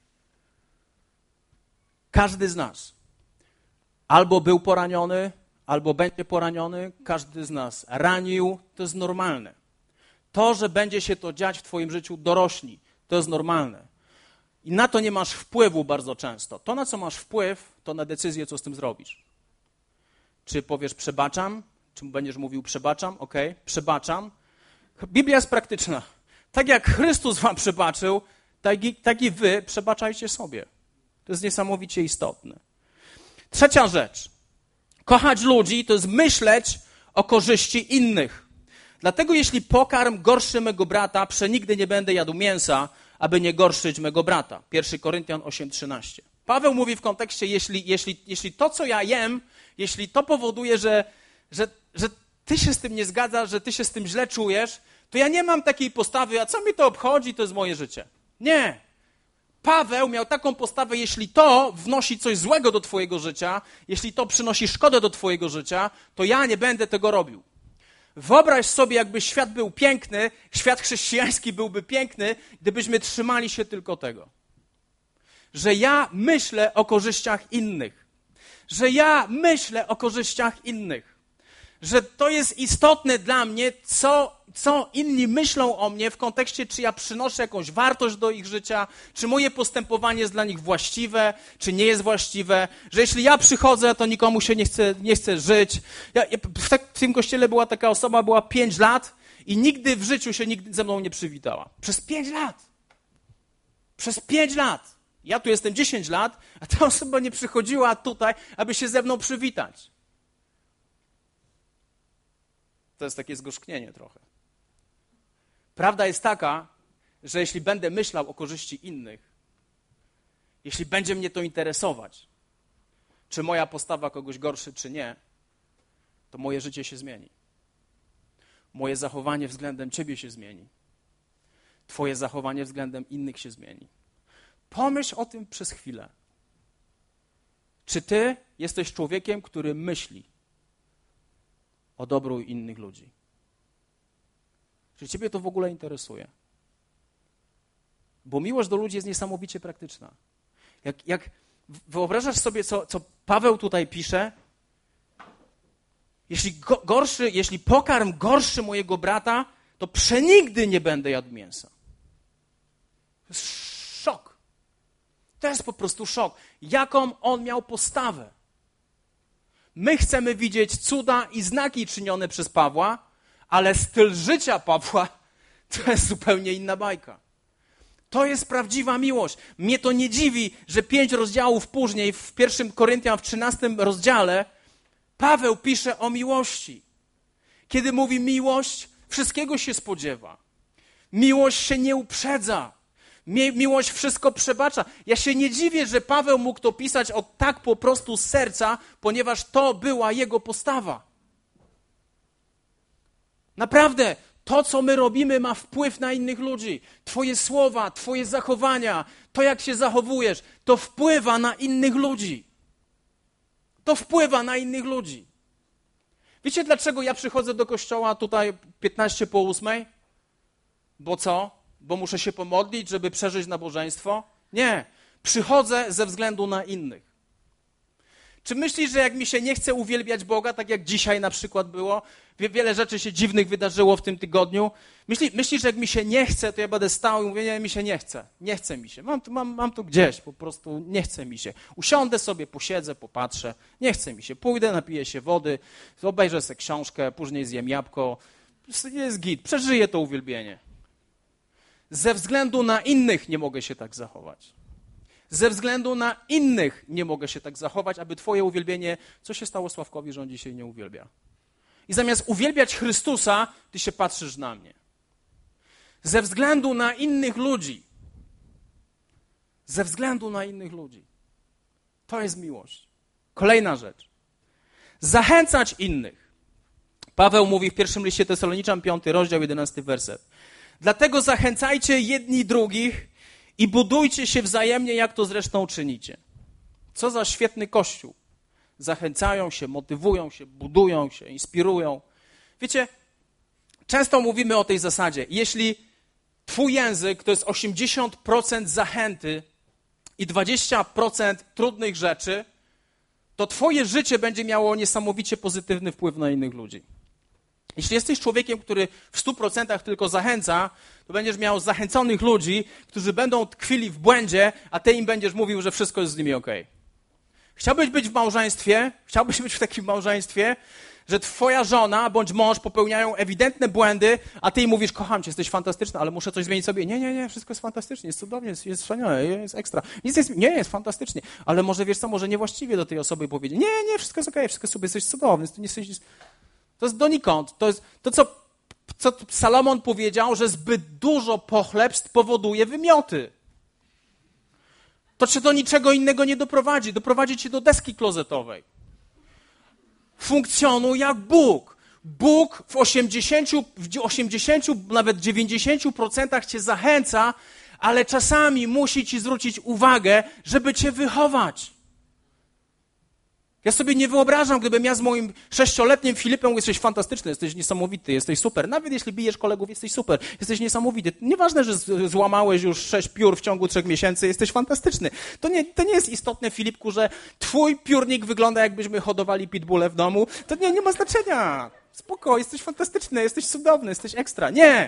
Każdy z nas albo był poraniony, albo będzie poraniony. Każdy z nas ranił. To jest normalne. To, że będzie się to dziać w twoim życiu, dorośli. To jest normalne. I na to nie masz wpływu bardzo często. To, na co masz wpływ, to na decyzję, co z tym zrobisz. Czy powiesz przebaczam? Czy będziesz mówił przebaczam? Okej, okay. Przebaczam. Biblia jest praktyczna. Tak jak Chrystus wam przebaczył, tak i, tak i wy przebaczajcie sobie. To jest niesamowicie istotne. Trzecia rzecz. Kochać ludzi to jest myśleć o korzyści innych. Dlatego jeśli pokarm gorszy mego brata, przenigdy nie będę jadł mięsa, aby nie gorszyć mego brata. pierwszy Koryntian osiem trzynaście. Paweł mówi w kontekście, jeśli, jeśli, jeśli to, co ja jem, jeśli to powoduje, że, że, że ty się z tym nie zgadzasz, że ty się z tym źle czujesz, to ja nie mam takiej postawy, a co mi to obchodzi, to jest moje życie. Nie. Paweł miał taką postawę, jeśli to wnosi coś złego do twojego życia, jeśli to przynosi szkodę do twojego życia, to ja nie będę tego robił. Wyobraź sobie, jakby świat był piękny, świat chrześcijański byłby piękny, gdybyśmy trzymali się tylko tego. Że ja myślę o korzyściach innych. Że ja myślę o korzyściach innych. Że to jest istotne dla mnie, co, co inni myślą o mnie w kontekście, czy ja przynoszę jakąś wartość do ich życia, czy moje postępowanie jest dla nich właściwe, czy nie jest właściwe. Że jeśli ja przychodzę, to nikomu się nie chce, nie chce żyć. Ja, ja, w, tak, w tym kościele była taka osoba, była pięć lat i nigdy w życiu się nigdy ze mną nie przywitała. Przez pięć lat. Przez pięć lat. Ja tu jestem dziesięć lat, a ta osoba nie przychodziła tutaj, aby się ze mną przywitać. To jest takie zgorzknienie trochę. Prawda jest taka, że jeśli będę myślał o korzyści innych, jeśli będzie mnie to interesować, czy moja postawa kogoś gorszy, czy nie, to moje życie się zmieni. Moje zachowanie względem ciebie się zmieni. Twoje zachowanie względem innych się zmieni. Pomyśl o tym przez chwilę. Czy ty jesteś człowiekiem, który myśli o dobru innych ludzi? Czy ciebie to w ogóle interesuje? Bo miłość do ludzi jest niesamowicie praktyczna. Jak, jak wyobrażasz sobie, co, co Paweł tutaj pisze, jeśli, go, gorszy, jeśli pokarm gorszy mojego brata, to przenigdy nie będę jadł mięsa. To jest szok. To jest po prostu szok. Jaką on miał postawę? My chcemy widzieć cuda i znaki czynione przez Pawła, ale styl życia Pawła to jest zupełnie inna bajka. To jest prawdziwa miłość. Mnie to nie dziwi, że pięć rozdziałów później, w pierwszym Koryntian, w trzynastym rozdziale, Paweł pisze o miłości. Kiedy mówi miłość, wszystkiego się spodziewa. Miłość się nie uprzedza. Mi- miłość wszystko przebacza. Ja się nie dziwię, że Paweł mógł to pisać od tak po prostu z serca, ponieważ to była jego postawa. Naprawdę, to, co my robimy, ma wpływ na innych ludzi. Twoje słowa, twoje zachowania, to, jak się zachowujesz, to wpływa na innych ludzi. To wpływa na innych ludzi. Wiecie, dlaczego ja przychodzę do kościoła tutaj piętnaście po ósmej? Bo co? Bo muszę się pomodlić, żeby przeżyć nabożeństwo? Nie. Przychodzę ze względu na innych. Czy myślisz, że jak mi się nie chce uwielbiać Boga, tak jak dzisiaj na przykład było, wiele rzeczy się dziwnych wydarzyło w tym tygodniu, myśli, myślisz, że jak mi się nie chce, to ja będę stał i mówię, nie, mi się nie chce, nie chce mi się, mam, mam, mam tu gdzieś, po prostu nie chce mi się. Usiądę sobie, posiedzę, popatrzę, nie chce mi się, pójdę, napiję się wody, obejrzę sobie książkę, później zjem jabłko, jest git, przeżyję to uwielbienie. Ze względu na innych nie mogę się tak zachować. Ze względu na innych nie mogę się tak zachować, aby twoje uwielbienie... Co się stało Sławkowi, że on dzisiaj nie uwielbia? I zamiast uwielbiać Chrystusa, ty się patrzysz na mnie. Ze względu na innych ludzi. Ze względu na innych ludzi. To jest miłość. Kolejna rzecz. Zachęcać innych. Paweł mówi w pierwszym liście Tesaloniczan, piąty rozdział, jedenasty werset. Dlatego zachęcajcie jedni drugich i budujcie się wzajemnie, jak to zresztą czynicie. Co za świetny Kościół. Zachęcają się, motywują się, budują się, inspirują. Wiecie, często mówimy o tej zasadzie. Jeśli twój język to jest osiemdziesiąt procent zachęty i dwadzieścia procent trudnych rzeczy, to twoje życie będzie miało niesamowicie pozytywny wpływ na innych ludzi. Jeśli jesteś człowiekiem, który w stu procentach tylko zachęca, to będziesz miał zachęconych ludzi, którzy będą tkwili w błędzie, a ty im będziesz mówił, że wszystko jest z nimi okej. Chciałbyś być w małżeństwie, chciałbyś być w takim małżeństwie, że twoja żona bądź mąż popełniają ewidentne błędy, a ty im mówisz, kocham cię, jesteś fantastyczna, ale muszę coś zmienić sobie. Nie, nie, nie, wszystko jest fantastycznie, jest cudownie, jest, jest wspaniale, jest ekstra. Nic jest, nie, jest fantastycznie, ale może wiesz co, może niewłaściwie do tej osoby powiedzieć. Nie, nie, wszystko jest okej, wszystko sobie jesteś cudowny, to nie jesteś... To jest donikąd. To jest to, co, co Salomon powiedział, że zbyt dużo pochlebstw powoduje wymioty. To cię do niczego innego nie doprowadzi. Doprowadzi cię do deski klozetowej. Funkcjonuj jak Bóg. Bóg w osiemdziesięciu, w osiemdziesięciu, nawet dziewięćdziesięciu procentach cię zachęca, ale czasami musi ci zwrócić uwagę, żeby cię wychować. Ja sobie nie wyobrażam, gdybym ja z moim sześcioletnim Filipem mówił, jesteś fantastyczny, jesteś niesamowity, jesteś super. Nawet jeśli bijesz kolegów, jesteś super, jesteś niesamowity. Nieważne, że złamałeś już sześć piór w ciągu trzech miesięcy, jesteś fantastyczny. To nie, to nie jest istotne, Filipku, że twój piórnik wygląda, jakbyśmy hodowali pitbulle w domu. To nie, nie ma znaczenia. Spoko, jesteś fantastyczny, jesteś cudowny, jesteś ekstra. Nie!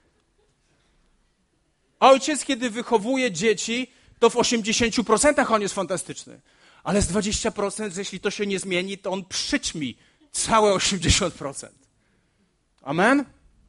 Ojciec, kiedy wychowuje dzieci, to w osiemdziesięciu procentach on jest fantastyczny. Ale z dwudziestu procent, jeśli to się nie zmieni, to on przyćmi całe osiemdziesiąt procent. Amen?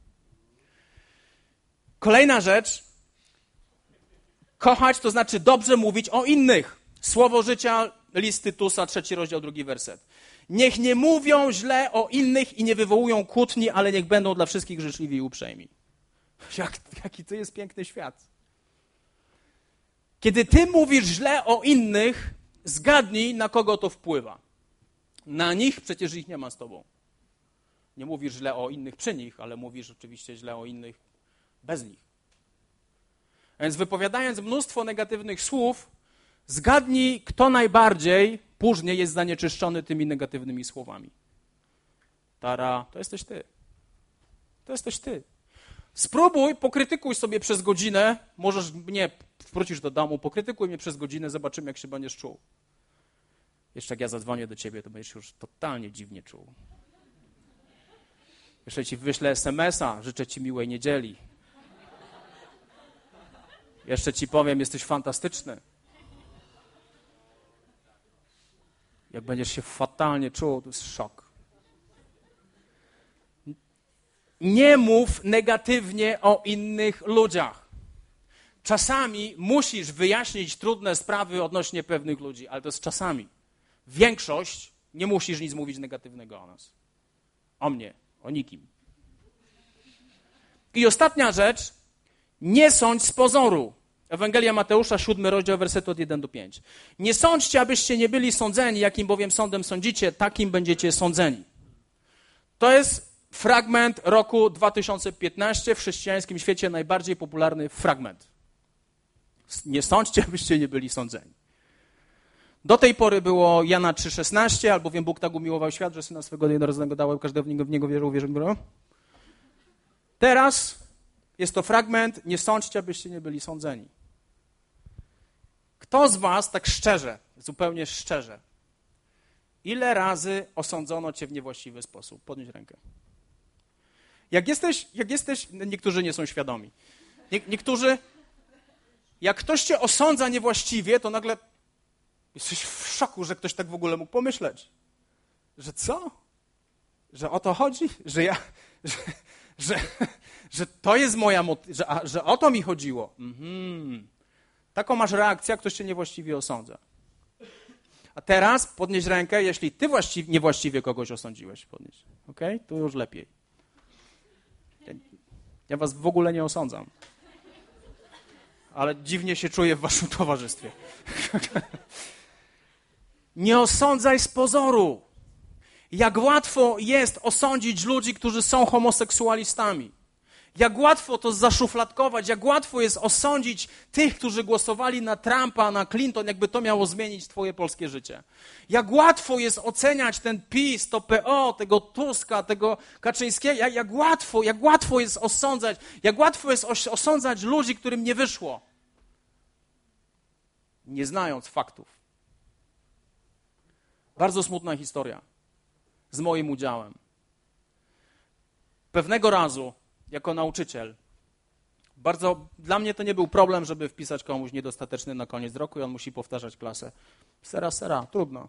Kolejna rzecz. Kochać to znaczy dobrze mówić o innych. Słowo życia, list Tytusa, trzeci rozdział, drugi werset. Niech nie mówią źle o innych i nie wywołują kłótni, ale niech będą dla wszystkich życzliwi i uprzejmi. Jak, jaki to jest piękny świat. Kiedy ty mówisz źle o innych, zgadnij, na kogo to wpływa. Na nich, przecież ich nie ma z tobą. Nie mówisz źle o innych przy nich, ale mówisz oczywiście źle o innych bez nich. A więc wypowiadając mnóstwo negatywnych słów, zgadnij, kto najbardziej później jest zanieczyszczony tymi negatywnymi słowami. Tara, to jesteś ty. To jesteś ty. Spróbuj, pokrytykuj sobie przez godzinę, możesz mnie, wrócisz do domu, pokrytykuj mnie przez godzinę, zobaczymy, jak się będziesz czuł. Jeszcze jak ja zadzwonię do ciebie, to będziesz się już totalnie dziwnie czuł. Jeszcze ci wyślę es em es a, życzę ci miłej niedzieli. Jeszcze ci powiem, jesteś fantastyczny. Jak będziesz się fatalnie czuł, to jest szok. Nie mów negatywnie o innych ludziach. Czasami musisz wyjaśnić trudne sprawy odnośnie pewnych ludzi, ale to jest czasami. Większość nie musisz nic mówić negatywnego o nas. O mnie, o nikim. I ostatnia rzecz, nie sądź z pozoru. Ewangelia Mateusza, siódmy rozdział, werset od pierwszego do piątego. Nie sądźcie, abyście nie byli sądzeni, jakim bowiem sądem sądzicie, takim będziecie sądzeni. To jest fragment roku dwa tysiące piętnastego, w chrześcijańskim świecie najbardziej popularny fragment. Nie sądźcie, abyście nie byli sądzeni. Do tej pory było Jana trzy szesnaście, albowiem Bóg tak umiłował świat, że Syna swego jednorodzonego dał, każdy w niego, w niego wierzył, wierzył. Teraz jest to fragment, nie sądźcie, abyście nie byli sądzeni. Kto z was, tak szczerze, zupełnie szczerze, ile razy osądzono cię w niewłaściwy sposób? Podnieś rękę. Jak jesteś, jak jesteś, niektórzy nie są świadomi. Nie, niektórzy, jak ktoś cię osądza niewłaściwie, to nagle jesteś w szoku, że ktoś tak w ogóle mógł pomyśleć. Że co? Że o to chodzi? Że ja, że, że, że to jest moja motywacja, że, a, że o to mi chodziło. Mhm. Taką masz reakcję, jak ktoś cię niewłaściwie osądza. A teraz podnieś rękę, jeśli ty właściwie, niewłaściwie kogoś osądziłeś. Podnieś. Okej? Okay? To już lepiej. Ja, ja was w ogóle nie osądzam. Ale dziwnie się czuję w waszym towarzystwie. Nie osądzaj z pozoru. Jak łatwo jest osądzić ludzi, którzy są homoseksualistami. Jak łatwo to zaszufladkować, jak łatwo jest osądzić tych, którzy głosowali na Trumpa, na Clinton, jakby to miało zmienić twoje polskie życie. Jak łatwo jest oceniać ten PiS, to P O, tego Tuska, tego Kaczyńskiego, jak, jak łatwo, jak łatwo jest osądzać, jak łatwo jest os- osądzać ludzi, którym nie wyszło, nie znając faktów. Bardzo smutna historia z moim udziałem. Pewnego razu jako nauczyciel, bardzo dla mnie to nie był problem, żeby wpisać komuś niedostateczny na koniec roku i on musi powtarzać klasę. Sera, sera, trudno.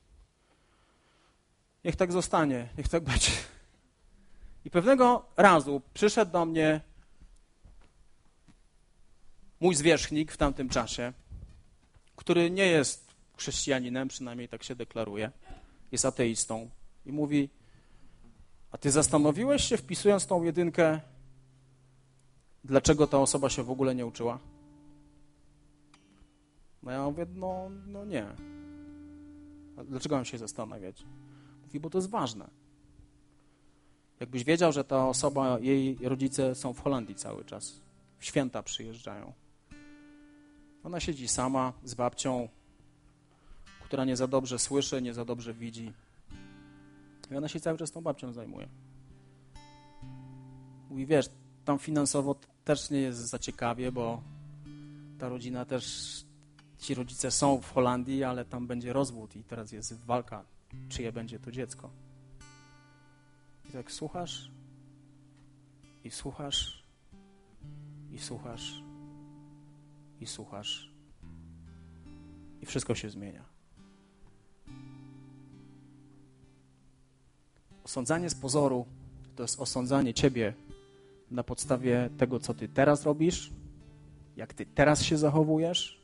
Niech tak zostanie, niech tak będzie. I pewnego razu przyszedł do mnie mój zwierzchnik w tamtym czasie, który nie jest chrześcijaninem, przynajmniej tak się deklaruje, jest ateistą i mówi: a ty zastanowiłeś się, wpisując tą jedynkę, dlaczego ta osoba się w ogóle nie uczyła? No ja mówię, no, no nie. A dlaczego mam się zastanawiać? Mówi, bo to jest ważne. Jakbyś wiedział, że ta osoba, jej rodzice są w Holandii cały czas, w święta przyjeżdżają. Ona siedzi sama z babcią, która nie za dobrze słyszy, nie za dobrze widzi. I ona się cały czas tą babcią zajmuje. Mówi, wiesz, tam finansowo też nie jest za ciekawie, bo ta rodzina też, ci rodzice są w Holandii, ale tam będzie rozwód i teraz jest walka, czyje będzie to dziecko. I tak słuchasz i słuchasz i słuchasz i słuchasz i wszystko się zmienia. Osądzanie z pozoru to jest osądzanie ciebie na podstawie tego, co ty teraz robisz, jak ty teraz się zachowujesz,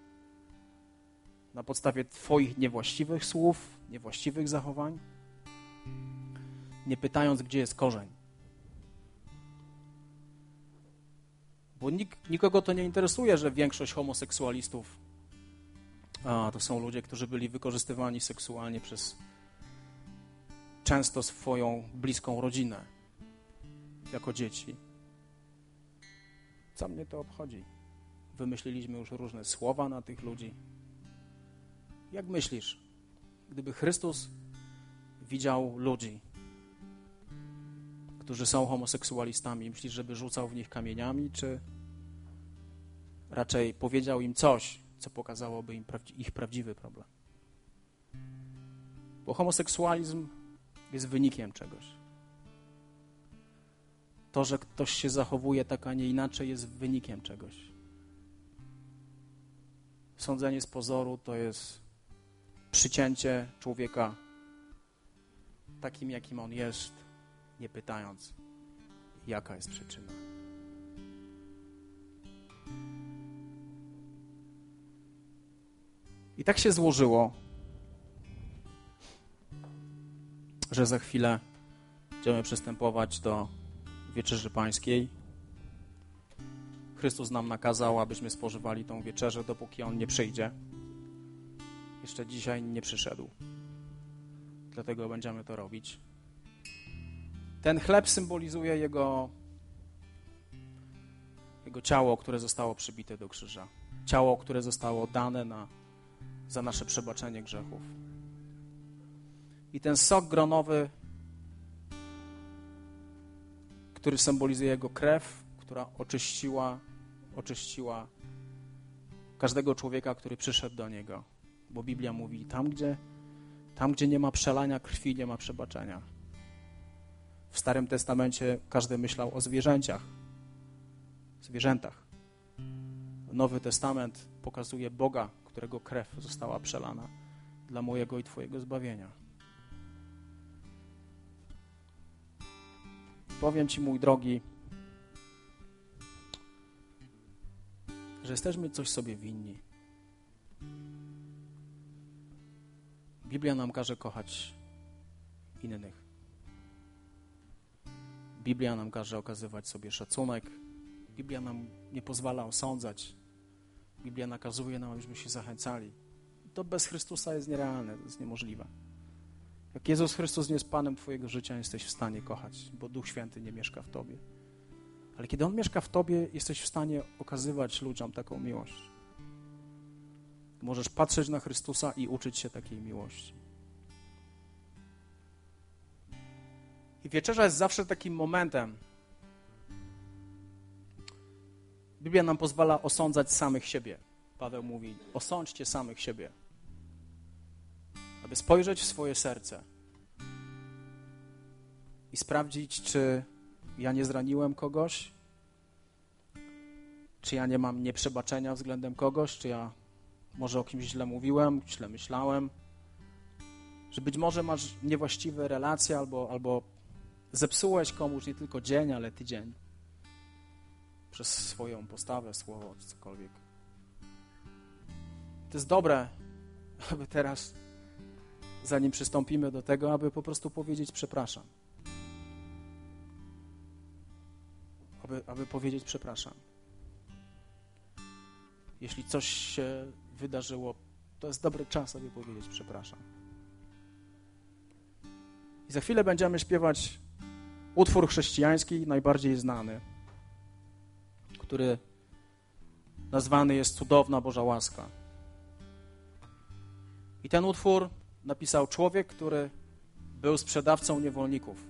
na podstawie twoich niewłaściwych słów, niewłaściwych zachowań, nie pytając, gdzie jest korzeń. Bo nik, nikogo to nie interesuje, że większość homoseksualistów a, to są ludzie, którzy byli wykorzystywani seksualnie przez często swoją bliską rodzinę jako dzieci. Co mnie to obchodzi? Wymyśliliśmy już różne słowa na tych ludzi. Jak myślisz, gdyby Chrystus widział ludzi, którzy są homoseksualistami, myślisz, żeby rzucał w nich kamieniami, czy raczej powiedział im coś, co pokazałoby im prawdzi- ich prawdziwy problem? Bo homoseksualizm jest wynikiem czegoś. To, że ktoś się zachowuje tak, a nie inaczej, jest wynikiem czegoś. Sądzenie z pozoru to jest przycięcie człowieka takim, jakim on jest, nie pytając, jaka jest przyczyna. I tak się złożyło, że za chwilę będziemy przystępować do Wieczerzy Pańskiej. Chrystus nam nakazał, abyśmy spożywali tą wieczerzę, dopóki On nie przyjdzie. Jeszcze dzisiaj nie przyszedł. Dlatego będziemy to robić. Ten chleb symbolizuje Jego, Jego ciało, które zostało przybite do krzyża. Ciało, które zostało dane na, za nasze przebaczenie grzechów. I ten sok gronowy, który symbolizuje Jego krew, która oczyściła, oczyściła każdego człowieka, który przyszedł do Niego. Bo Biblia mówi, tam gdzie, tam, gdzie nie ma przelania krwi, nie ma przebaczenia. W Starym Testamencie każdy myślał o zwierzęciach, zwierzętach. Nowy Testament pokazuje Boga, którego krew została przelana dla mojego i Twojego zbawienia. Powiem Ci, mój drogi, że jesteśmy coś sobie winni. Biblia nam każe kochać innych. Biblia nam każe okazywać sobie szacunek. Biblia nam nie pozwala osądzać. Biblia nakazuje nam, abyśmy się zachęcali. To bez Chrystusa jest nierealne, to jest niemożliwe. Jak Jezus Chrystus nie jest Panem twojego życia, jesteś w stanie kochać, bo Duch Święty nie mieszka w tobie. Ale kiedy On mieszka w tobie, jesteś w stanie okazywać ludziom taką miłość. Możesz patrzeć na Chrystusa i uczyć się takiej miłości. I wieczerza jest zawsze takim momentem. Biblia nam pozwala osądzać samych siebie. Paweł mówi, osądźcie samych siebie. Aby spojrzeć w swoje serce i sprawdzić, czy ja nie zraniłem kogoś, czy ja nie mam nieprzebaczenia względem kogoś, czy ja może o kimś źle mówiłem, źle myślałem, że być może masz niewłaściwe relacje albo, albo zepsułeś komuś nie tylko dzień, ale tydzień przez swoją postawę, słowo, czy cokolwiek. To jest dobre, aby teraz, zanim przystąpimy do tego, aby po prostu powiedzieć przepraszam. Aby, aby powiedzieć przepraszam. Jeśli coś się wydarzyło, to jest dobry czas, aby powiedzieć przepraszam. I za chwilę będziemy śpiewać utwór chrześcijański, najbardziej znany, który nazwany jest Cudowna Boża Łaska. I ten utwór napisał człowiek, który był sprzedawcą niewolników.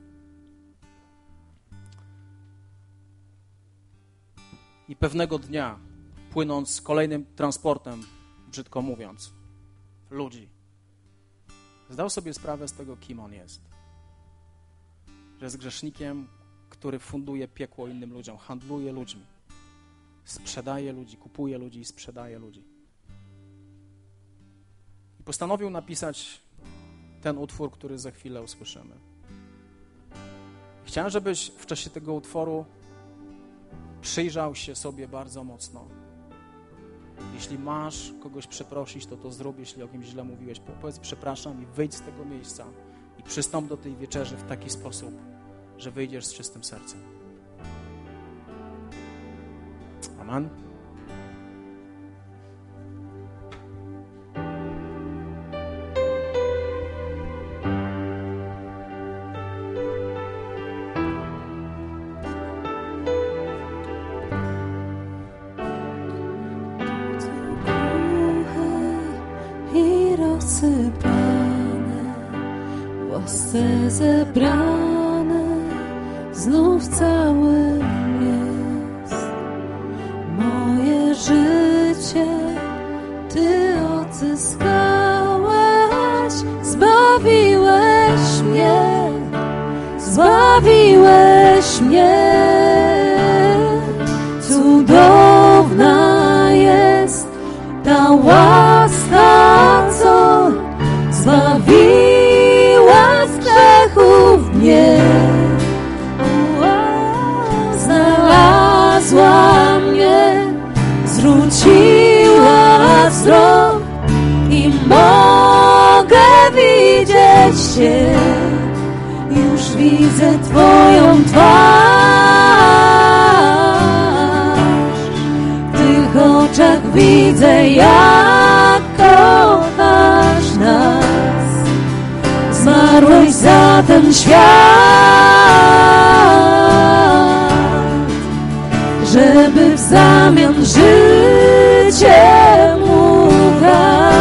I pewnego dnia, płynąc kolejnym transportem, brzydko mówiąc, ludzi, zdał sobie sprawę z tego, kim on jest. Że jest grzesznikiem, który funduje piekło innym ludziom, handluje ludźmi, sprzedaje ludzi, kupuje ludzi i sprzedaje ludzi. I postanowił napisać ten utwór, który za chwilę usłyszymy. Chciałem, żebyś w czasie tego utworu przyjrzał się sobie bardzo mocno. Jeśli masz kogoś przeprosić, to to zrób. Jeśli o kimś źle mówiłeś, powiedz przepraszam i wyjdź z tego miejsca i przystąp do tej wieczerzy w taki sposób, że wyjdziesz z czystym sercem. Amen. Łasce zebrane znów całym jest moje życie. Ty odzyskałeś, zbawiłeś mnie, zbawiłeś mnie. Cudowna jest ta łaska, co zbawiła z grzechów mnie. Znalazła mnie, zwróciła wzrok i mogę widzieć Cię. Już widzę Twoją twarz, w tych oczach widzę, jak kochasz nas. Zmarłeś za ten świat, żeby w zamian życie mu dać.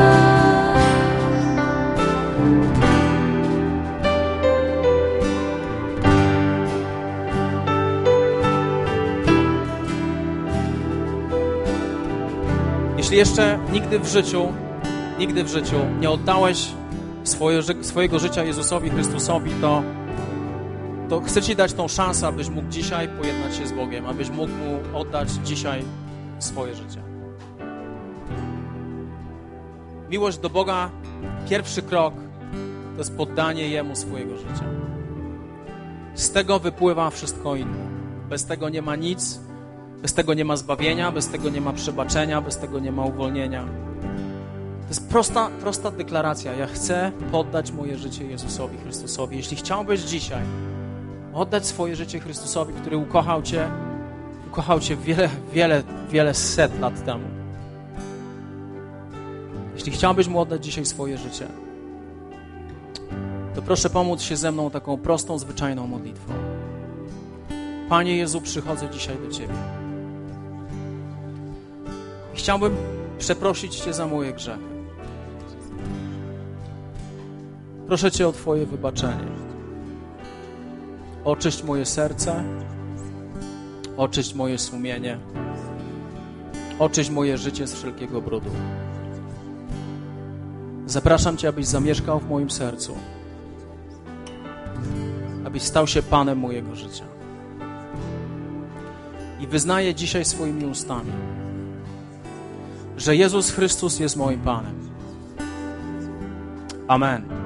Jeśli jeszcze nigdy w życiu, nigdy w życiu nie oddałeś swoje, swojego życia Jezusowi Chrystusowi, to, to chcę Ci dać tą szansę, abyś mógł dzisiaj pojednać się z Bogiem, abyś mógł Mu oddać dzisiaj swoje życie. Miłość do Boga, pierwszy krok, to jest poddanie Jemu swojego życia. Z tego wypływa wszystko inne. Bez tego nie ma nic, bez tego nie ma zbawienia, bez tego nie ma przebaczenia, bez tego nie ma uwolnienia. To jest prosta, prosta deklaracja. Ja chcę poddać moje życie Jezusowi Chrystusowi. Jeśli chciałbyś dzisiaj oddać swoje życie Chrystusowi, który ukochał Cię, ukochał Cię wiele, wiele, wiele set lat temu. Jeśli chciałbyś Mu oddać dzisiaj swoje życie, to proszę pomóc się ze mną taką prostą, zwyczajną modlitwą. Panie Jezu, przychodzę dzisiaj do Ciebie. Chciałbym przeprosić Cię za moje grzechy. Proszę Cię o Twoje wybaczenie. Oczyść moje serce, oczyść moje sumienie, oczyść moje życie z wszelkiego brudu. Zapraszam Cię, abyś zamieszkał w moim sercu, abyś stał się Panem mojego życia. I wyznaję dzisiaj swoimi ustami, że Jezus Chrystus jest moim Panem. Amen.